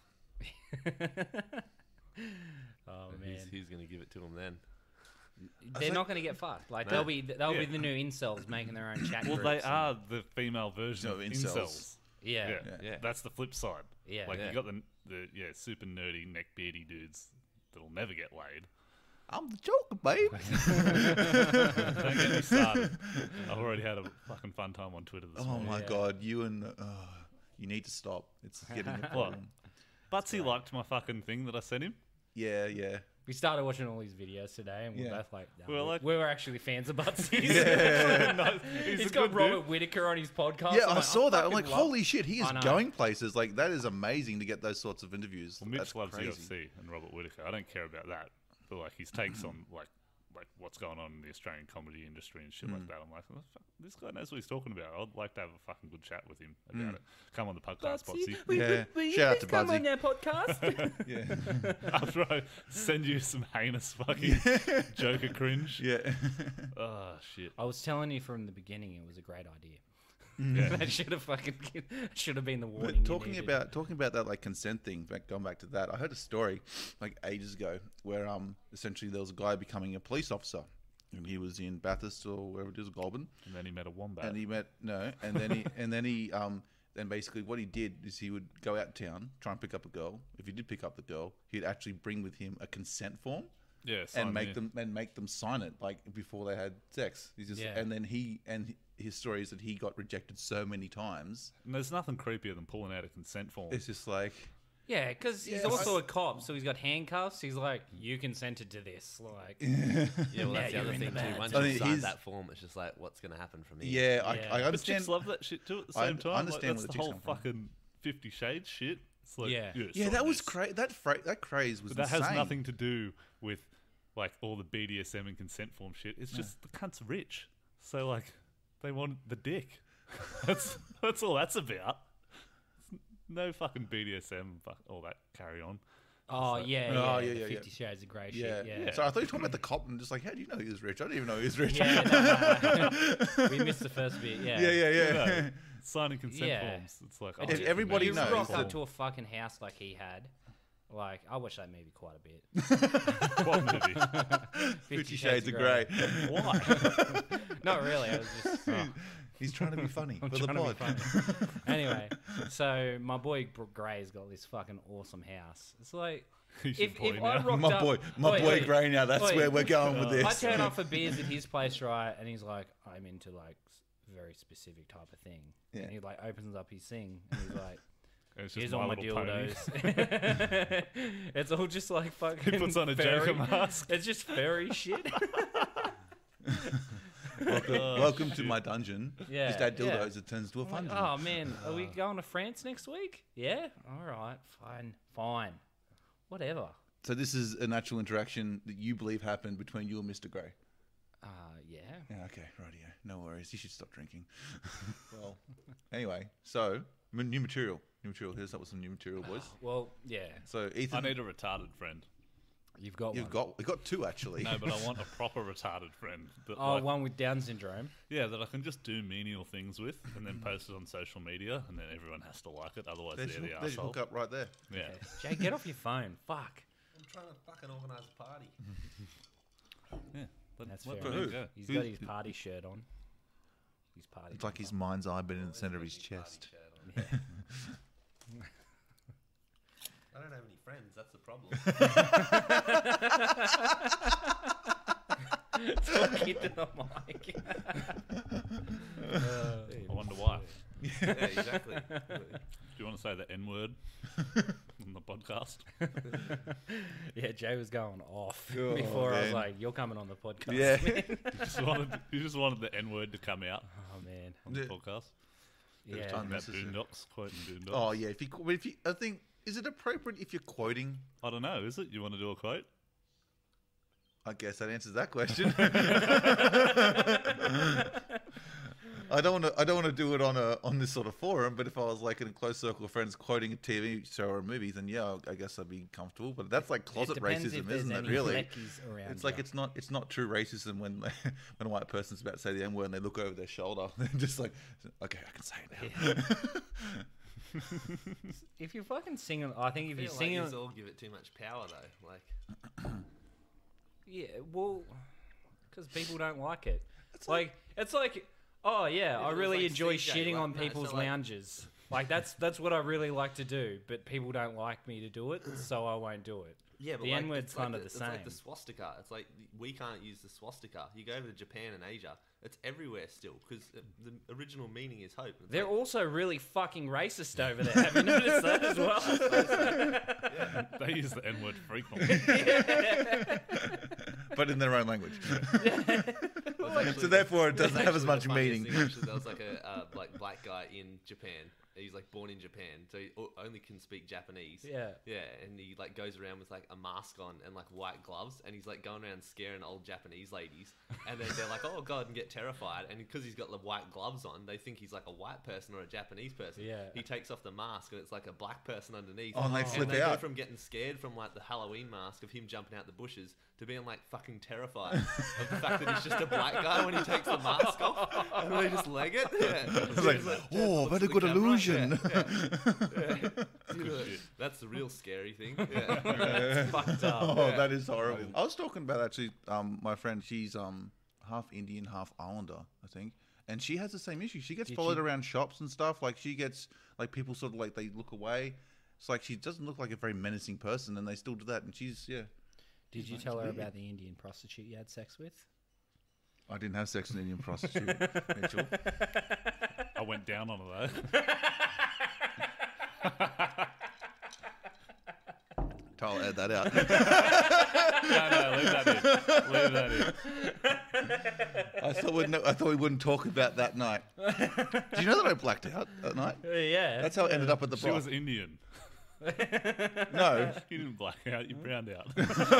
Oh And man, who's going to give it to them then? they're not going to get fucked. Like they'll be Yeah. the new incels making their own chat Well, groups. they and- are the female version No, of incels. incels. Yeah. Yeah. Yeah. That's the flip side. Yeah. Like Yeah. you got the super nerdy neckbeardy dudes that'll never get laid. I'm the Joker, babe. Don't get me started. I've already had a fucking fun time on Twitter this Oh morning. my Yeah. god, you and you need to stop. It's getting a problem. Butsy liked my fucking thing that I sent him. Yeah, yeah. We started watching all these videos today, and we're Yeah. both like, no, We were like- we were actually fans of Butsy's. No, he's He's a got good Robert dude. Whitaker on his podcast. Yeah, I'm I like, saw that. I'm fucking like, love- holy shit, he is I know. going places. Like, that is amazing to get those sorts of interviews. Well, Mitch That's loves crazy. UFC and Robert Whitaker. I don't care about that, but like his takes on like what's going on in the Australian comedy industry and shit like that. I'm like, oh, fuck, this guy knows what he's talking about. I'd like to have a fucking good chat with him about it. Come on the podcast, Butsy. Yeah. Shout out to come Budsy. on their podcast. Yeah. After I send you some heinous fucking Joker cringe. Yeah. Oh shit. I was telling you from the beginning, it was a great idea. Yeah. That should have been the warning. But you talking needed. about that like consent thing, going back to that, I heard a story like ages ago where essentially there was a guy becoming a police officer, and he was in Bathurst or wherever it is, Goulburn, And then he met a wombat. and he met then basically what he did is he would go out town, try and pick up a girl. If he did pick up the girl, he'd actually bring with him a consent form yeah, sign and me make them sign it like before they had sex. He's just Yeah. and then his story is that he got rejected so many times. And there's nothing creepier than pulling out a consent form. It's just like Yeah, because he's Yeah, also a cop, so he's got handcuffs. He's like, you consented to this. Like, Yeah, well, Now that's the you're other in the thing bad too. Once I you mean, sign he's- that form, it's just like, what's going to happen from here? yeah, Yeah. I But understand. chicks love that shit too at the I same time. understand like, where that's the the chicks whole come from. fucking 50 Shades shit. It's like, Yeah. Yeah, sign that was this. that craze was But that has insane. nothing to do with like all the BDSM and consent form shit. It's just the cunt's rich, so like they want the dick. that's all that's about. No fucking BDSM, all that carry on. oh, yeah, Oh, yeah, yeah, the yeah, 50 Shades of Grey Yeah. shit. Yeah. So I thought you were talking about the cop and just like, how do you know he was rich? I didn't even know he was rich. Yeah, no. We missed the first bit, yeah. yeah. No, signing consent Yeah. forms. It's like, But If you- everybody you knows rock that- up to a fucking house like he had. Like, I watched that movie quite a bit. what movie? 50 Shades of Grey. Why? Not really. I was just. He's trying to be funny I'm for the trying to be pod. funny. Anyway, so my boy Gray's got this fucking awesome house. It's like You should if point I out. rocked My up, boy Wait, Gray. Now that's wait. where we're going with this. I turn up for beers at his place, right? And he's like, I'm into like very specific type of thing. Yeah. And he like opens up his thing and he's like, It's just here's all my Little Pony. dildos. It's all just like fucking. He puts on a fairy- Joker mask. It's just fairy shit. Welcome to my dungeon. Yeah, Just add yeah. dildos, it turns to a I'm like, fun. oh man, are we going to France next week? Yeah. All right. Fine. Whatever. So this is a natural interaction that you believe happened between you and Mr. Grey. Yeah. Yeah, okay, rightio. No worries. You should stop drinking. Well, anyway, so new material. Here's up with some new material, boys. Well, yeah. So I Ethan, need a retarded friend. You've got we've one. got two actually. No, but I want a proper retarded friend. That, Oh, like, one with Down syndrome. yeah, that I can just do menial things with and then post it on social media and then everyone has to like it. Otherwise, There's they're your, the there's your asshole. hook up right there. Yeah. Jay, get off your phone. Fuck. I'm trying to fucking organise a party. Yeah. Let, That's let fair the man enough. go. He's Who- got his party shirt on. His party. It's like his mind's eye been in the center of his chest. Yeah. I don't have any friends. That's the problem. Talk into the mic. I wonder why. yeah, exactly. Do you want to say the N word on the podcast? Yeah, Jay was going off Oh, before. I was man. like, "You're coming on the podcast." Yeah. man." You just wanted the N word to come out Oh man. on the Yeah. podcast. Yeah. time. That Unnecessary. Boondocks, quoting Boondocks. Oh yeah. If you, I think, is it appropriate if you're quoting? I don't know, is it? You want to do a quote? I guess that answers that question. I don't want to do it on this sort of forum. But if I was like in a close circle of friends quoting a TV show or a movie, then yeah, I guess I'd be comfortable. But that's like closet racism, isn't it? Really, it's like it's not true racism when when a white person's about to say the N word and they look over their shoulder. They're just like, okay, I can say it now. If you're fucking singing, I think if I you're feel singing, like all give it too much power though. Like, yeah, well, because people don't like it. It's like, oh yeah, I it was really like enjoy CJ, shitting like, on no, people's so, like- lounges. Like that's what I really like to do, but people don't like me to do it, so I won't do it. yeah, but The like, N-word's it's like kind of the It's same. like the swastika. It's like we can't use the swastika. You go over to Japan and Asia, it's everywhere still because the original meaning is hope. It's They're like, also really fucking racist over there. Have you noticed that as well? They use the N word frequently. But in their own language. well, it's actually So therefore, it the- doesn't have as actually much the funniest meaning. thing, actually, there was like a like black guy in Japan. He's like born in Japan, so he only can speak Japanese. Yeah. Yeah, and he like goes around with like a mask on and like white gloves, and he's like going around scaring old Japanese ladies, and then they're like, "Oh God," and get terrified, and because he's got the white gloves on, they think he's like a white person or a Japanese person. Yeah. He takes off the mask, and it's like a black person underneath. Oh, and they flip go out. from getting scared from like the Halloween mask of him jumping out the bushes to being like fucking terrified of the fact that he's just a black guy when he takes the mask off, and they just leg it. Yeah. It's like, oh, looks very at the good camera. illusion. That's the real scary thing. Yeah. It's fucked up. Oh, that is horrible. I was talking about actually, my friend. She's half Indian, half Islander, I think, and she has the same issue. She gets followed around shops and stuff. Like she gets like people sort of like they look away. It's like she doesn't look like a very menacing person, and they still do that. And she's Did you tell her about the Indian prostitute you had sex with? I didn't have sex with an Indian prostitute, Mitchell. I went down on her though. I'll add that out. No, leave that in. Leave that in. I thought we wouldn't talk about that night. Do you know that I blacked out that night? Yeah. That's how I ended up at the She bar. was Indian. No. You didn't black out, you browned out.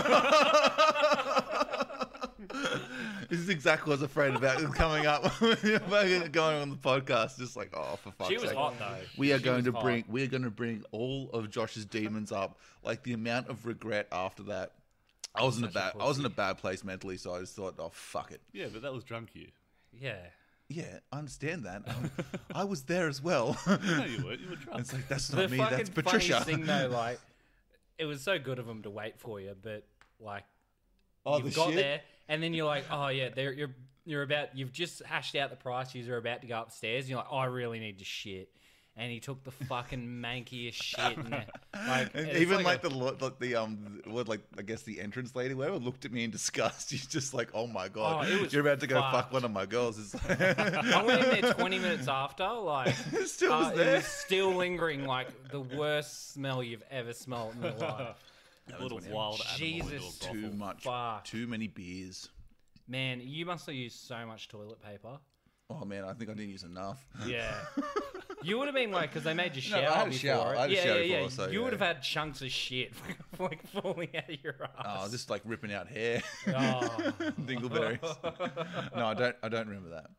This is exactly what I was afraid about coming up, going on the podcast. Just like, oh, for fuck's She was sake. hot though. We are She going was to hot. bring all of Josh's demons up. Like the amount of regret after that. I was in a bad place mentally, so I just thought, oh fuck it. Yeah, but that was drunk you. Yeah. Yeah, I understand that. I was there as well. No, you weren't. You were drunk. It's like that's The not me. fucking That's Patricia. funniest thing though, like, it was so good of them to wait for you, but like, Oh, you've the got shit? there, and then you're like, oh yeah, you've just hashed out the price. You're about to go upstairs. And you're like, oh, I really need to shit. And he took the fucking mankiest shit. And like, And it's even like a- I guess the entrance lady, whoever looked at me in disgust. She's just like, oh my god, Oh, it was you're about to go fucked. fuck one of my girls. It's like, I went in there 20 minutes after, like, it still was it there. was still lingering, like the worst smell you've ever smelled in your life. A little wild animal into a Jesus. brothel. Too much, Fuck. too many beers. Man, you must have used so much toilet paper. Oh man, I think I didn't use enough. Yeah. You would have been like, because they made you No, shower I had a before shower. it. I had a yeah, shower yeah, before, so, You yeah. would have had chunks of shit like falling out of your ass. Oh, just like ripping out hair, Oh. dingleberries. No, I don't remember that.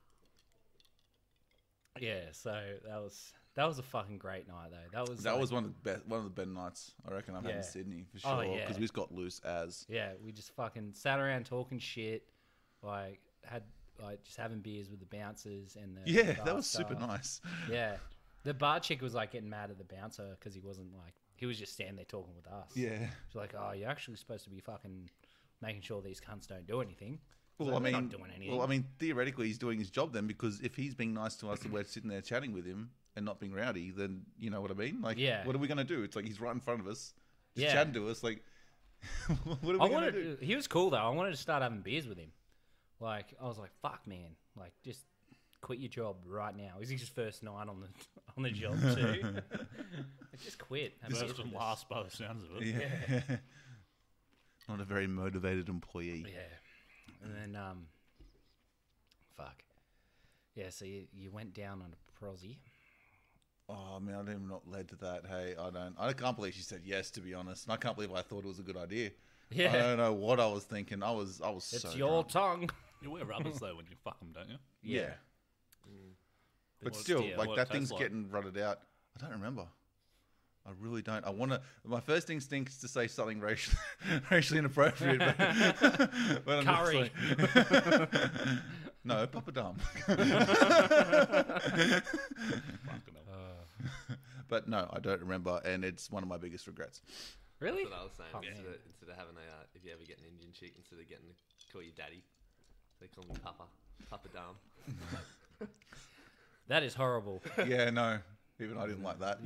Yeah, so that was a fucking great night though. That like- was one of the better nights I reckon I've had Yeah. in Sydney for Oh, sure. yeah. Because we just got loose as. Yeah, we just fucking sat around talking shit, like had like just having beers with the bouncers and the Yeah, bar that was staff. super nice. Yeah, the bar chick was like getting mad at the bouncer because he wasn't like he was just standing there talking with us. Yeah. she's like, oh, you're actually supposed to be fucking making sure these cunts don't do anything. Well, Like, I "We're mean, not doing anything." well, I mean, theoretically, he's doing his job then, because if he's being nice to us and we're sitting there chatting with him and not being rowdy, then you know what I mean. Like, Yeah. what are we gonna do? It's like he's right in front of us, just Yeah. chatting to us. Like, what are we I gonna do? wanted. He was cool though. I wanted to start having beers with him. Like I was like, "Fuck, man! Like just quit your job right now." It was his first night on the job too. Like, just quit. Have beers First with and us. last by the sounds of it. Yeah. Not a very motivated employee. Yeah, and then fuck. Yeah, so you went down on a prosy. Oh man, I didn't not led to that. Hey, I can't believe she said yes. To be honest, and I can't believe I thought it was a good idea. Yeah. I don't know what I was thinking. I was It's so your drunk. tongue. You wear rubbers though when you fuck them, don't you? Yeah. But Well, still, still, like what that it thing's tastes like. getting rutted out. I don't remember. I really don't. I want to. My first instinct is to say something racially inappropriate. But I'm just Curry. like- no, Papadum. Fucking hell. But no, I don't remember, and it's one of my biggest regrets. Really? That's what I was saying. Oh, instead, man. instead of having if you ever get an Indian chick, instead of getting to call you daddy, they call me Papa Dam. That is horrible. Yeah, no, even I didn't like that.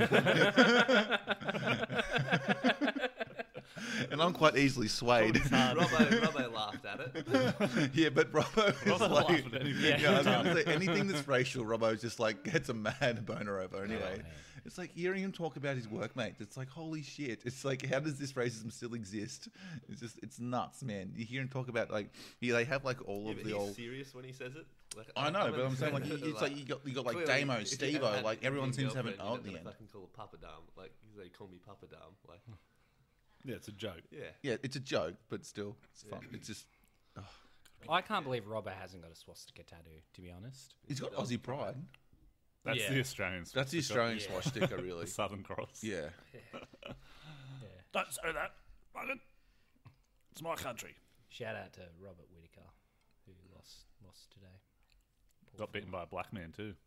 And I'm quite easily swayed. Robbo laughed at it. Yeah, but Robbo is Robbo like, laughed at anything. yeah, I was gonna say, anything that's racial, Robbo just like gets a mad boner over. Anyway, man. it's like hearing him talk about his workmates. It's like holy shit. It's like how does this racism still exist? It's nuts, man. You hear him talk about like they have like all Yeah, of but the he's old. serious when he says it. Like, I know, but I'm saying like understand it's like you got like clearly, Damo, if you ever Stevo, had like an everyone Indian seems to have an girlfriend, O at the you're end. not gonna fucking call her Papa Dam. Like they call me Papa Dam. Like Yeah, it's a joke. yeah. Yeah, it's a joke, but still, it's fun. It's just I can't believe Robbo hasn't got a swastika tattoo, to be honest. he's got Aussie pride. That's Yeah. the Australian. That's the swastika. Australian Yeah. swastika, really. The Southern Cross. Yeah. Don't say that, Logan. It's my country. Shout out to Robert Whittaker, who lost today. Poor Got bitten by a black man too.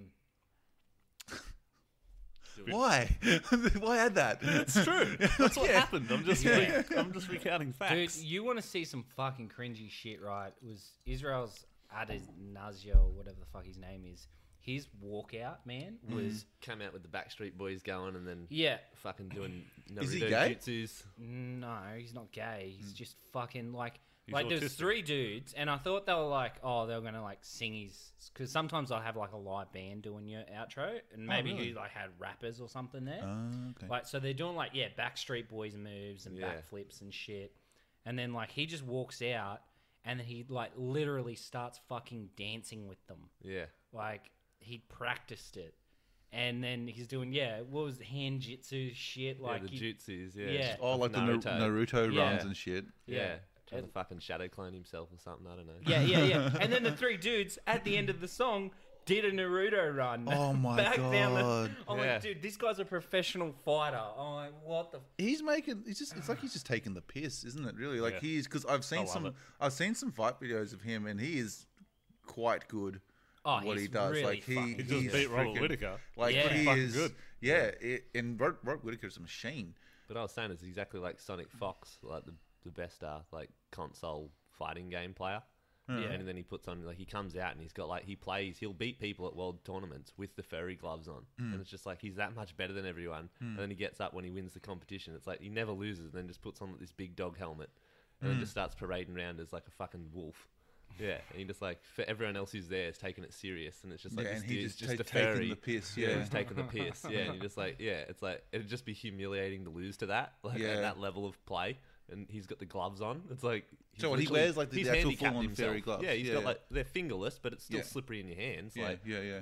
Why? Why add that? It's true. That's what happened. I'm just recounting fella. Dude, facts. you want to see some fucking cringy shit, right? It was Israel's Adonazio, or whatever the fuck his name is. His walkout, man, was Came out with the Backstreet Boys going, and then yeah. fucking doing Is he Naruto gay? jutsus. No, he's not gay. He's just fucking like He's like there's autistic. 3 dudes, and I thought they were like, oh, they were gonna like sing his, because sometimes I'll have like a live band doing your outro, and maybe really? you like had rappers or something there. Okay. Like, so they're doing like Backstreet Boys moves and Yeah. backflips and shit, and then like he just walks out, and then he like literally starts fucking dancing with them, Yeah. like he'd practiced it. And then he's doing, what was it, hand jitsu shit? Like, Yeah, the he- jutsus, Yeah. Oh, like the Naruto Yeah. runs and shit. Yeah. Trying And- to fucking shadow clone himself or something, I don't know. Yeah. And then the 3 dudes at the end of the song did a Naruto run. Oh my back down God. I'm Yeah. like, dude, this guy's a professional fighter. I'm like, what the? He's making. It's like he's just taking the piss, isn't it? Really, like Yeah. he's because I've seen love it. I've seen some fight videos of him, and he is quite good. Oh, at what he's he does, really like fucking He he's just beat Robert freaking- Whittaker. Like Yeah. he Fucking is good. Yeah, and Robert Whittaker's a machine. But I was saying it's exactly like Sonic Fox, like the best like console fighting game player. Yeah. And then he puts on like he comes out and he's got like he'll beat people at world tournaments with the furry gloves on, and it's just like he's that much better than everyone. And then he gets up when he wins the competition. It's like he never loses, and then just puts on like, this big dog helmet, and then just starts parading around as like a fucking wolf. Yeah, and he just like for everyone else who's there is taking it serious, and it's just like Yeah, this and he dude's just just a taking furry. the piss, yeah, yeah. he's taking the piss. Yeah, and you're just like, yeah, it's like it'd just be humiliating to lose to that, like Yeah. at that level of play. And he's got the gloves on. It's like So what, he literally- wears, like, the he's actual handicapped full-on himself. furry gloves? Yeah, he's Yeah. got like they're fingerless, but it's still Yeah. slippery in your hands. Yeah, like yeah.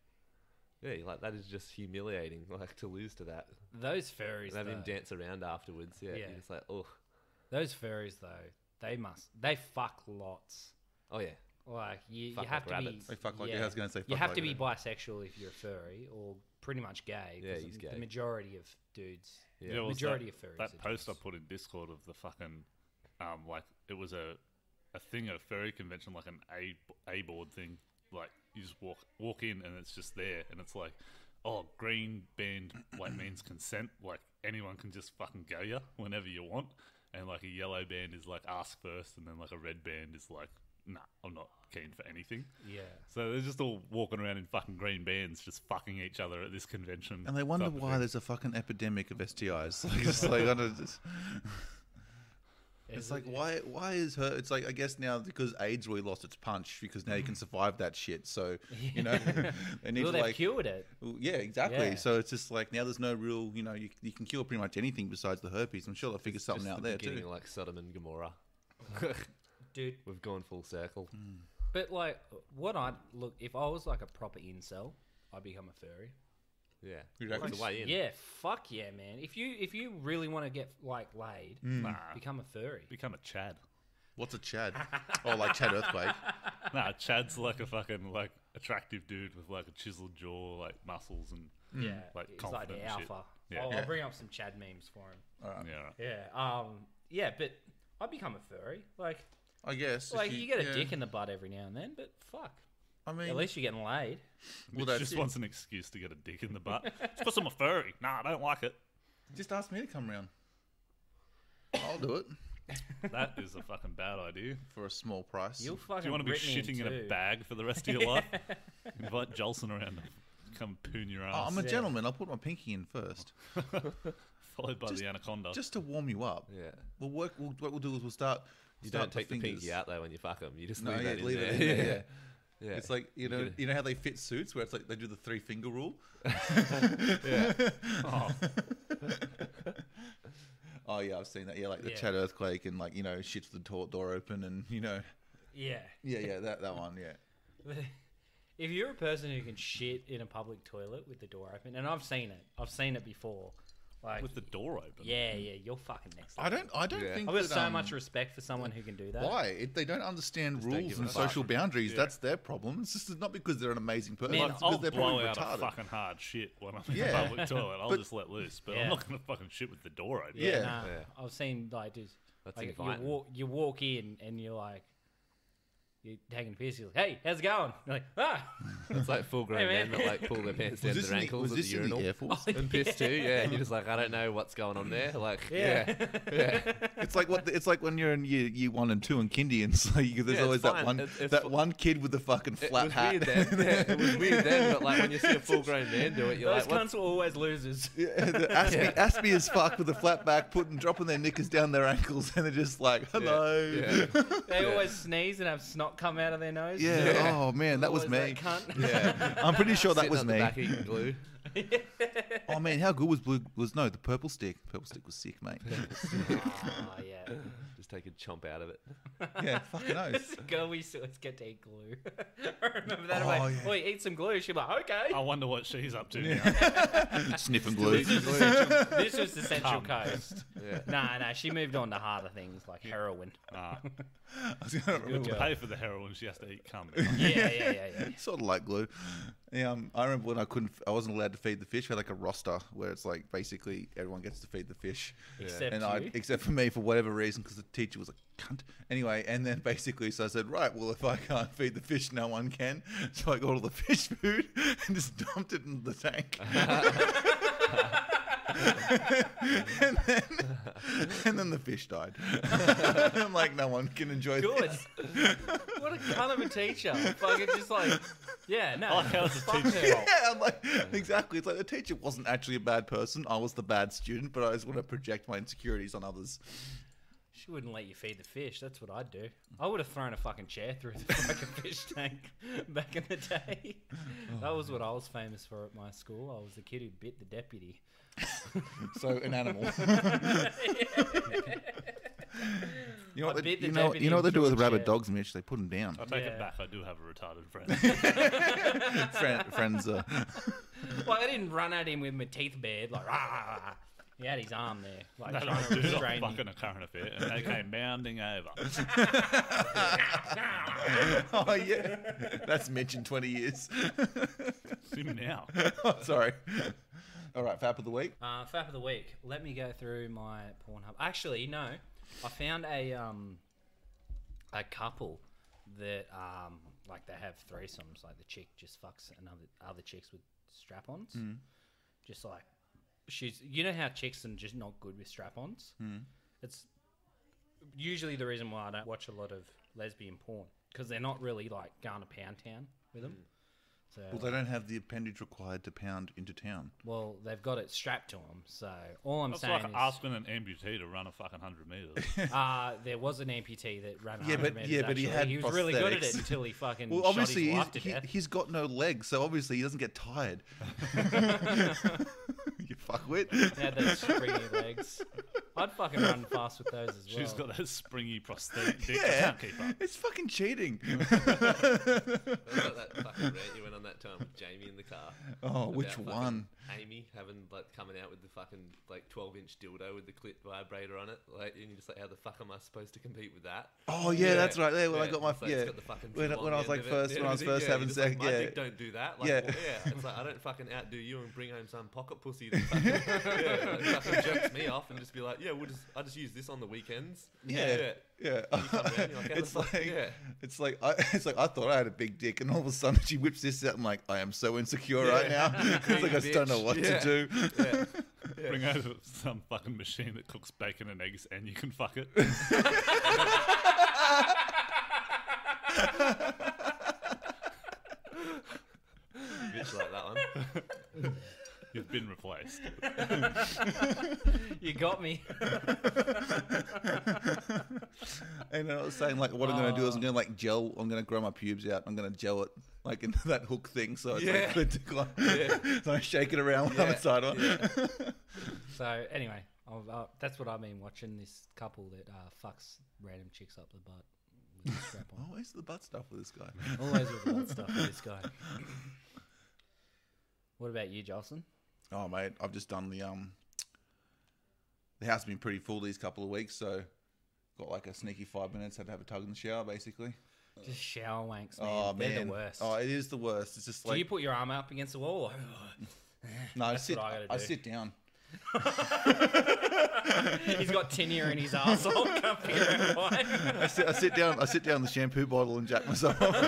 yeah. Like that is just humiliating. Like to lose to that Those furries, and have him though, dance around afterwards. Yeah, Yeah. you're just like, oh, those furries though, they fuck lots. oh yeah. Like you Fuck have like to rabbits. be. They fuck like I was going to say. You fuck have like to be that. bisexual if you're a furry, or pretty much gay. Yeah, 'cause he's gay. The majority of dudes. Yeah. You know, what's Majority of furries That are post I dudes. put in Discord of the fucking, like it was a thing at a furry convention, like an A board thing. Like you just walk in and it's just there, and it's like, oh, green band like means consent. Like anyone can just fucking go ya whenever you want, and like a yellow band is like ask first, and then like a red band is like, nah, I'm not keen for anything. Yeah. So they're just all walking around in fucking green bands, just fucking each other at this convention. And they wonder type of why thing. there's a fucking epidemic of STIs. Like, it's like, I don't just, it's like why is her? It's like I guess now because AIDS really lost its punch because now you can survive that shit. So you know they need Well, to they've like cured it. well, yeah, exactly. Yeah. So it's just like now there's no real you know you can cure pretty much anything besides the herpes. I'm sure they'll figure something Just out the there beginning too. of, like Sodom and Gomorrah. Dude. We've gone full circle. But like, what I'd look if I was like a proper incel, I'd become a furry. Yeah, You reckon? it's a way in. Yeah, fuck yeah, man. If you really want to get like laid, Nah, become a furry. become a Chad. What's a Chad? Oh, like Chad Earthquake. Nah, Chad's like a fucking like attractive dude with like a chiseled jaw, like muscles and Yeah, like he's like confident the and shit. alpha. Yeah. I'll Yeah. bring up some Chad memes for him. All right. Yeah, right. Yeah, yeah, but I'd become a furry. Like I guess. if you get a yeah. dick in the butt every now and then, but fuck. I mean, At least you're getting laid. well, Mitch that's just it. wants an excuse to get a dick in the butt. It's because I'm a furry. Nah, I don't like it. Just ask me to come round. I'll do it That is a fucking bad idea. for a small price. You'll fucking Do you want to be rip me shitting in a two. bag for the rest of your life? Invite Jolson around to come poon your Oh, ass, I'm a gentleman. I'll put my pinky in first, followed by the anaconda. just to warm you up. Yeah. We'll work. What we'll do is we'll start. You start don't take the fingers. pinky out though when you fuck them. You just No, leave yeah, that in leave there. it in there. Yeah. Yeah. It's like you know how they fit suits where it's like they do the 3-finger rule. Yeah. Oh, Oh yeah, I've seen that. Yeah, like the Yeah. Chad earthquake and like shits with the door open and Yeah. yeah that one yeah. If you're a person who can shit in a public toilet with the door open, and I've seen it before. Like, with the door open. yeah, you're fucking next. I don't Yeah. think I've got that, so much respect for someone who can do that. Why? If they don't understand don't rules give and a fuck. social boundaries, Yeah. that's their problem. It's just not because they're an amazing person. Man, it's I'll because they're blow probably out retarded. a fucking hard shit when I'm in Yeah. a public toilet. I'll But- just let loose, but Yeah. I'm not gonna fucking shit with the door open. Yeah. Nah, Yeah. I've seen like just That's like inviting. you walk in and you're like you're taking a piss. You're like, hey, how's it going? You're like, ah, It's like full grown Hey, men man. that like pull their pants down Was to this, their in the, ankles was at this the in urinal. the Air Force? And piss too, yeah. And you're just like, I don't know what's going on there. Like, Yeah. yeah. It's like it's like when you're in year 1 and 2 in kindy, and so there's Yeah, it's always that fine. one It's that fi- one kid with the fucking It flat was hat. weird then. Yeah, it was weird then, but like when you see a full grown man do it, you're those like, what? cunts were always losers. Yeah, the Aspie as fuck with the flat back, dropping their knickers down their ankles, and they're just like, hello. Yeah. They Yeah. always sneeze and have snot come out of their nose. Yeah. Yeah. Oh man, that was Always me. that cunt. Yeah. I'm pretty sure that Sitting was on me. the back eating glue. Oh man, how good was blue? Was no the purple stick. Purple stick was sick, mate. Oh yeah. Just take a chomp out of it. Yeah, fucking oath. This girl we used to get to eat glue. I remember that. Oh, I'm like, yeah. "Oi, eat some glue." She's like, "Okay." I wonder what she's up to now. Sniffing glue. This was the Central Come. Coast. Yeah. Nah, she moved on to harder things like heroin. Nah, I was gonna remember. to pay for the heroin, she has to eat cum. Yeah. Sort of like glue. Yeah, I remember when I wasn't allowed to feed the fish. We had like a roster where it's like basically everyone gets to feed the fish, Except and you. except for me for whatever reason because the teacher was a cunt. Anyway, and then basically so I said, right, well if I can't feed the fish, no one can. So I got all the fish food and just dumped it in the tank. and then the fish died. I'm like, no one can enjoy Good. this. What a cunt of a teacher. Fucking just like, yeah, no. I like how it's a fuck teacher's her. fault. Yeah, I'm like, exactly. It's like the teacher wasn't actually a bad person. I was the bad student, but I just want to project my insecurities on others. She wouldn't let you feed the fish. That's what I'd do. I would have thrown a fucking chair through the fucking fish tank back in the day. That was what I was famous for at my school. I was the kid who bit the deputy. So an animal. You know I what? bit the You know deputy what they do with into a rabid chair. dogs, Mitch? They put them down. I take Yeah. it back. I do have a retarded friend. Friends. Well, I didn't run at him with my teeth bared, like, rah, rah, rah. He had his arm there, like, That trying was to dude off restrain me. fucking a current affair, and they came bounding over. Oh yeah, that's Mitch in 20 years. See me now. Oh, sorry. All right, Fap of the week. Fap of the week. Let me go through my Pornhub. Actually, no. I found a couple that like they have threesomes. Like the chick just fucks other chicks with strap-ons. Just like you know how chicks are just not good with strap-ons. It's usually the reason why I don't watch a lot of lesbian porn because they're not really like going to Pound Town with them. So, Well, they don't have the appendage required to pound into town. well, they've got it strapped to them. So all I'm That's saying like is, asking an amputee to run a fucking 100 meters. there was an amputee that ran. Yeah, 100 but- meters, yeah, but he actually. had he was really good at it prosthetics. until he fucking Well, shot obviously his wife to death. he's got no legs, so obviously he doesn't get tired. You fuckwit. He had those springy legs. I'd fucking run fast with those as well. She's got that springy prosthetic dick. I Yeah, can't keep up. it's fucking cheating. What about that fucking rant you went on that time with Jamie in the car? Oh, which About one? Amy coming out with the fucking 12-inch dildo with the clit vibrator on it, and you're just like, how the fuck am I supposed to compete with that? Oh yeah, that's right. There, when I got my it's like, it's got the fucking when tool on I was the like end of it, when I was first you're having just sex, like, my dick don't do that. Like, Yeah. It's like I don't fucking outdo you and bring home some pocket pussy that fucking, fucking jerks me off and just be like, I just use this on the weekends. Yeah. You come around, you're like, how the It's fuck- like yeah. it's like I thought I had a big dick, and all of a sudden she whips this out. I'm like, I am so insecure right now. It's like I just don't know what to do. Yeah. Bring over some fucking machine that cooks bacon and eggs, and you can fuck it. Bitch like that one. You've been replaced. You got me. And I was saying, like, what I'm going to do is I'm going to like gel. I'm going to grow my pubes out. I'm going to gel it like into that hook thing, so it's like good to climb. So I shake it around when I'm inside one. So anyway, that's what I've been watching. This couple that fucks random chicks up the butt with a strap on. Always the butt stuff with this guy. Always with the butt stuff with this guy. What about you, Jocelyn? Oh mate, I've just done the house has been pretty full these couple of weeks, so got like a sneaky 5 minutes. Had to have a tug in the shower, basically. Just shower wanks, man. Oh They're man, the worst. Oh, it is the worst. It's just Do like you put your arm up against the wall? Or... no, I That's sit. what I gotta I do. sit down. He's got tinea in his arsehole. Can't figure out why. I sit down. I sit down the shampoo bottle and jack myself off.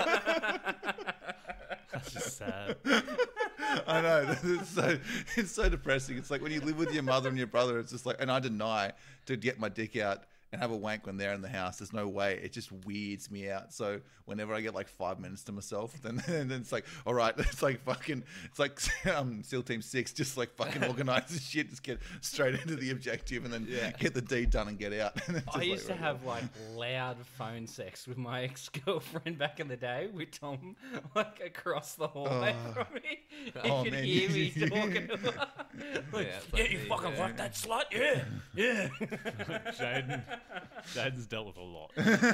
That's just sad. I know. It's so depressing. It's like when you live with your mother and your brother. It's just like, and I deny to get my dick out and have a wank when they're in the house. There's no way. It just weirds me out. So whenever I get like 5 minutes to myself, then it's like, all right, it's like SEAL Team 6, just like fucking organize this shit, just get straight into the objective and then get the deed done and get out. And it's I just used to right, have like loud phone sex with my ex-girlfriend back in the day with Tom like across the hallway from me. He Oh, could man. hear me talking to her. Like, Yeah, it's yeah, like you me, fucking yeah. like that slut? Yeah, yeah. Jaden's dealt with a lot.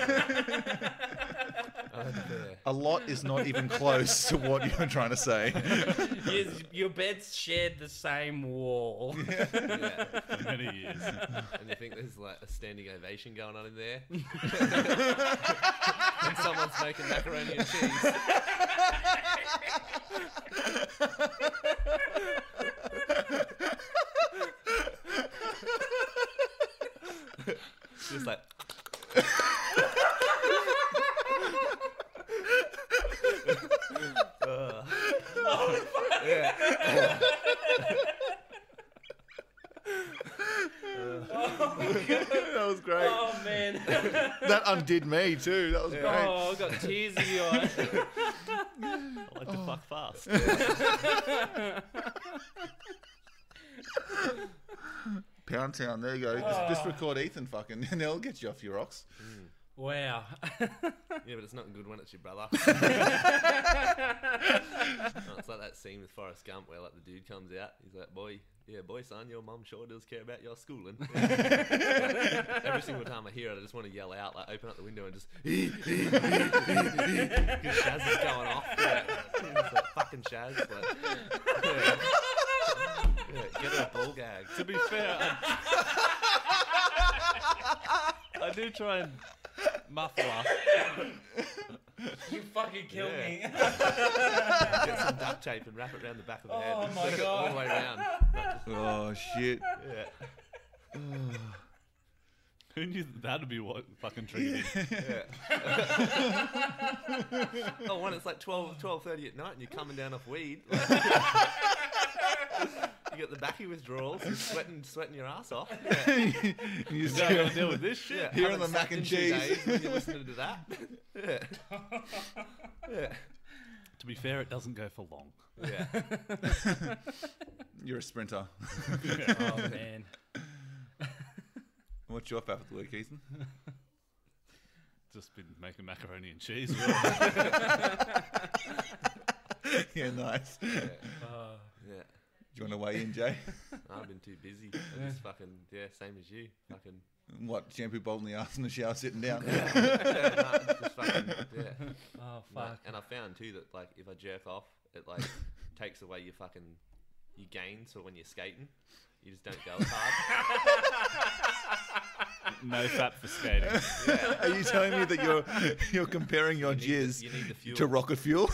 A lot is not even close to what you're trying to say. Your beds shared the same wall. Yeah. For many years. And you think there's like a standing ovation going on in there? And someone's making macaroni and cheese. Just like That was great. Oh man. That undid me too. That was great. Oh, I've got tears in your eyes. I like to fuck fast. Pound Town, there you go. Just record Ethan fucking, and they'll get you off your rocks. Wow. yeah, but it's not good when it's your brother. It's like that scene with Forrest Gump where like the dude comes out. He's like, boy, son, your mum sure does care about your schooling. Every single time I hear it, I just want to yell out, like open up the window and just because Shaz is going off. Yeah. It's like fucking Shaz. Like, get her a ball gag. To be fair, I do try and muffle her. You fucking killed me. Get some duct tape and wrap it around the back of the head. Oh my All God. the way around. Oh shit! Yeah. Who knew that'd be what fucking triggered him? Oh, when it's like 12:30 at night and you're coming down off weed. You get the backy withdrawals, you're sweating your ass off. Yeah. You You just don't gotta deal with this shit. Yeah. Here on Haven't the mac slept and in 2 cheese. days when you're listening to that. Yeah. Yeah. To be fair, it doesn't go for long. Yeah. You're a sprinter. Oh man. What's your favorite of the week, Ethan? Just been making macaroni and cheese. Yeah, nice. Do Yeah. you want to weigh in, Jay? I've been too busy. I just fucking, same as you. Fucking, What, shampoo bowl in the ass in the shower sitting down? just fucking, Oh fuck. And I found too that like if I jerk off, it like takes away your fucking you gain. So when you're skating, you just don't go as hard. No fat for skating. Are you telling me that you're comparing your jizz You need the fuel. to rocket fuel?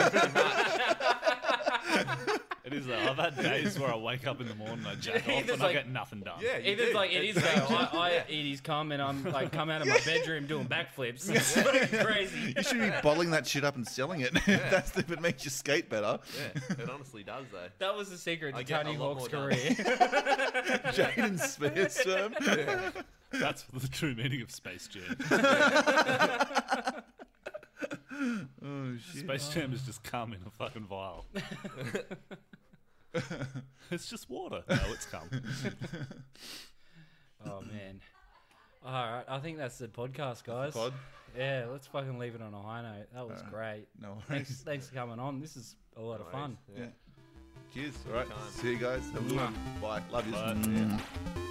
It is though. I've had days where I wake up in the morning, I jack off, Ethan's and I like- get nothing done. Yeah, you Ethan's do. like, it is though. I eat his cum and I'm like, come out of my bedroom doing backflips. It's fucking crazy. You should be bottling that shit up and selling it. If it makes you skate better. Yeah, it honestly does though. That was the secret I to get a Tony lot Hawk's more done. career. Jaden Spears term. That's the true meaning of Space Jam. Oh shit. Space Jam is just cum in a fucking vial. It's just water. No, it's cum. Oh man. All right, I think that's the podcast, guys. Pod? Yeah, let's fucking leave it on a high note. That was great. No Thanks, worries. thanks for coming on. This is a lot of fun. Yeah. Cheers. All right. Time. See you guys. Have a good one. Bye. Love you. Bye. Mm.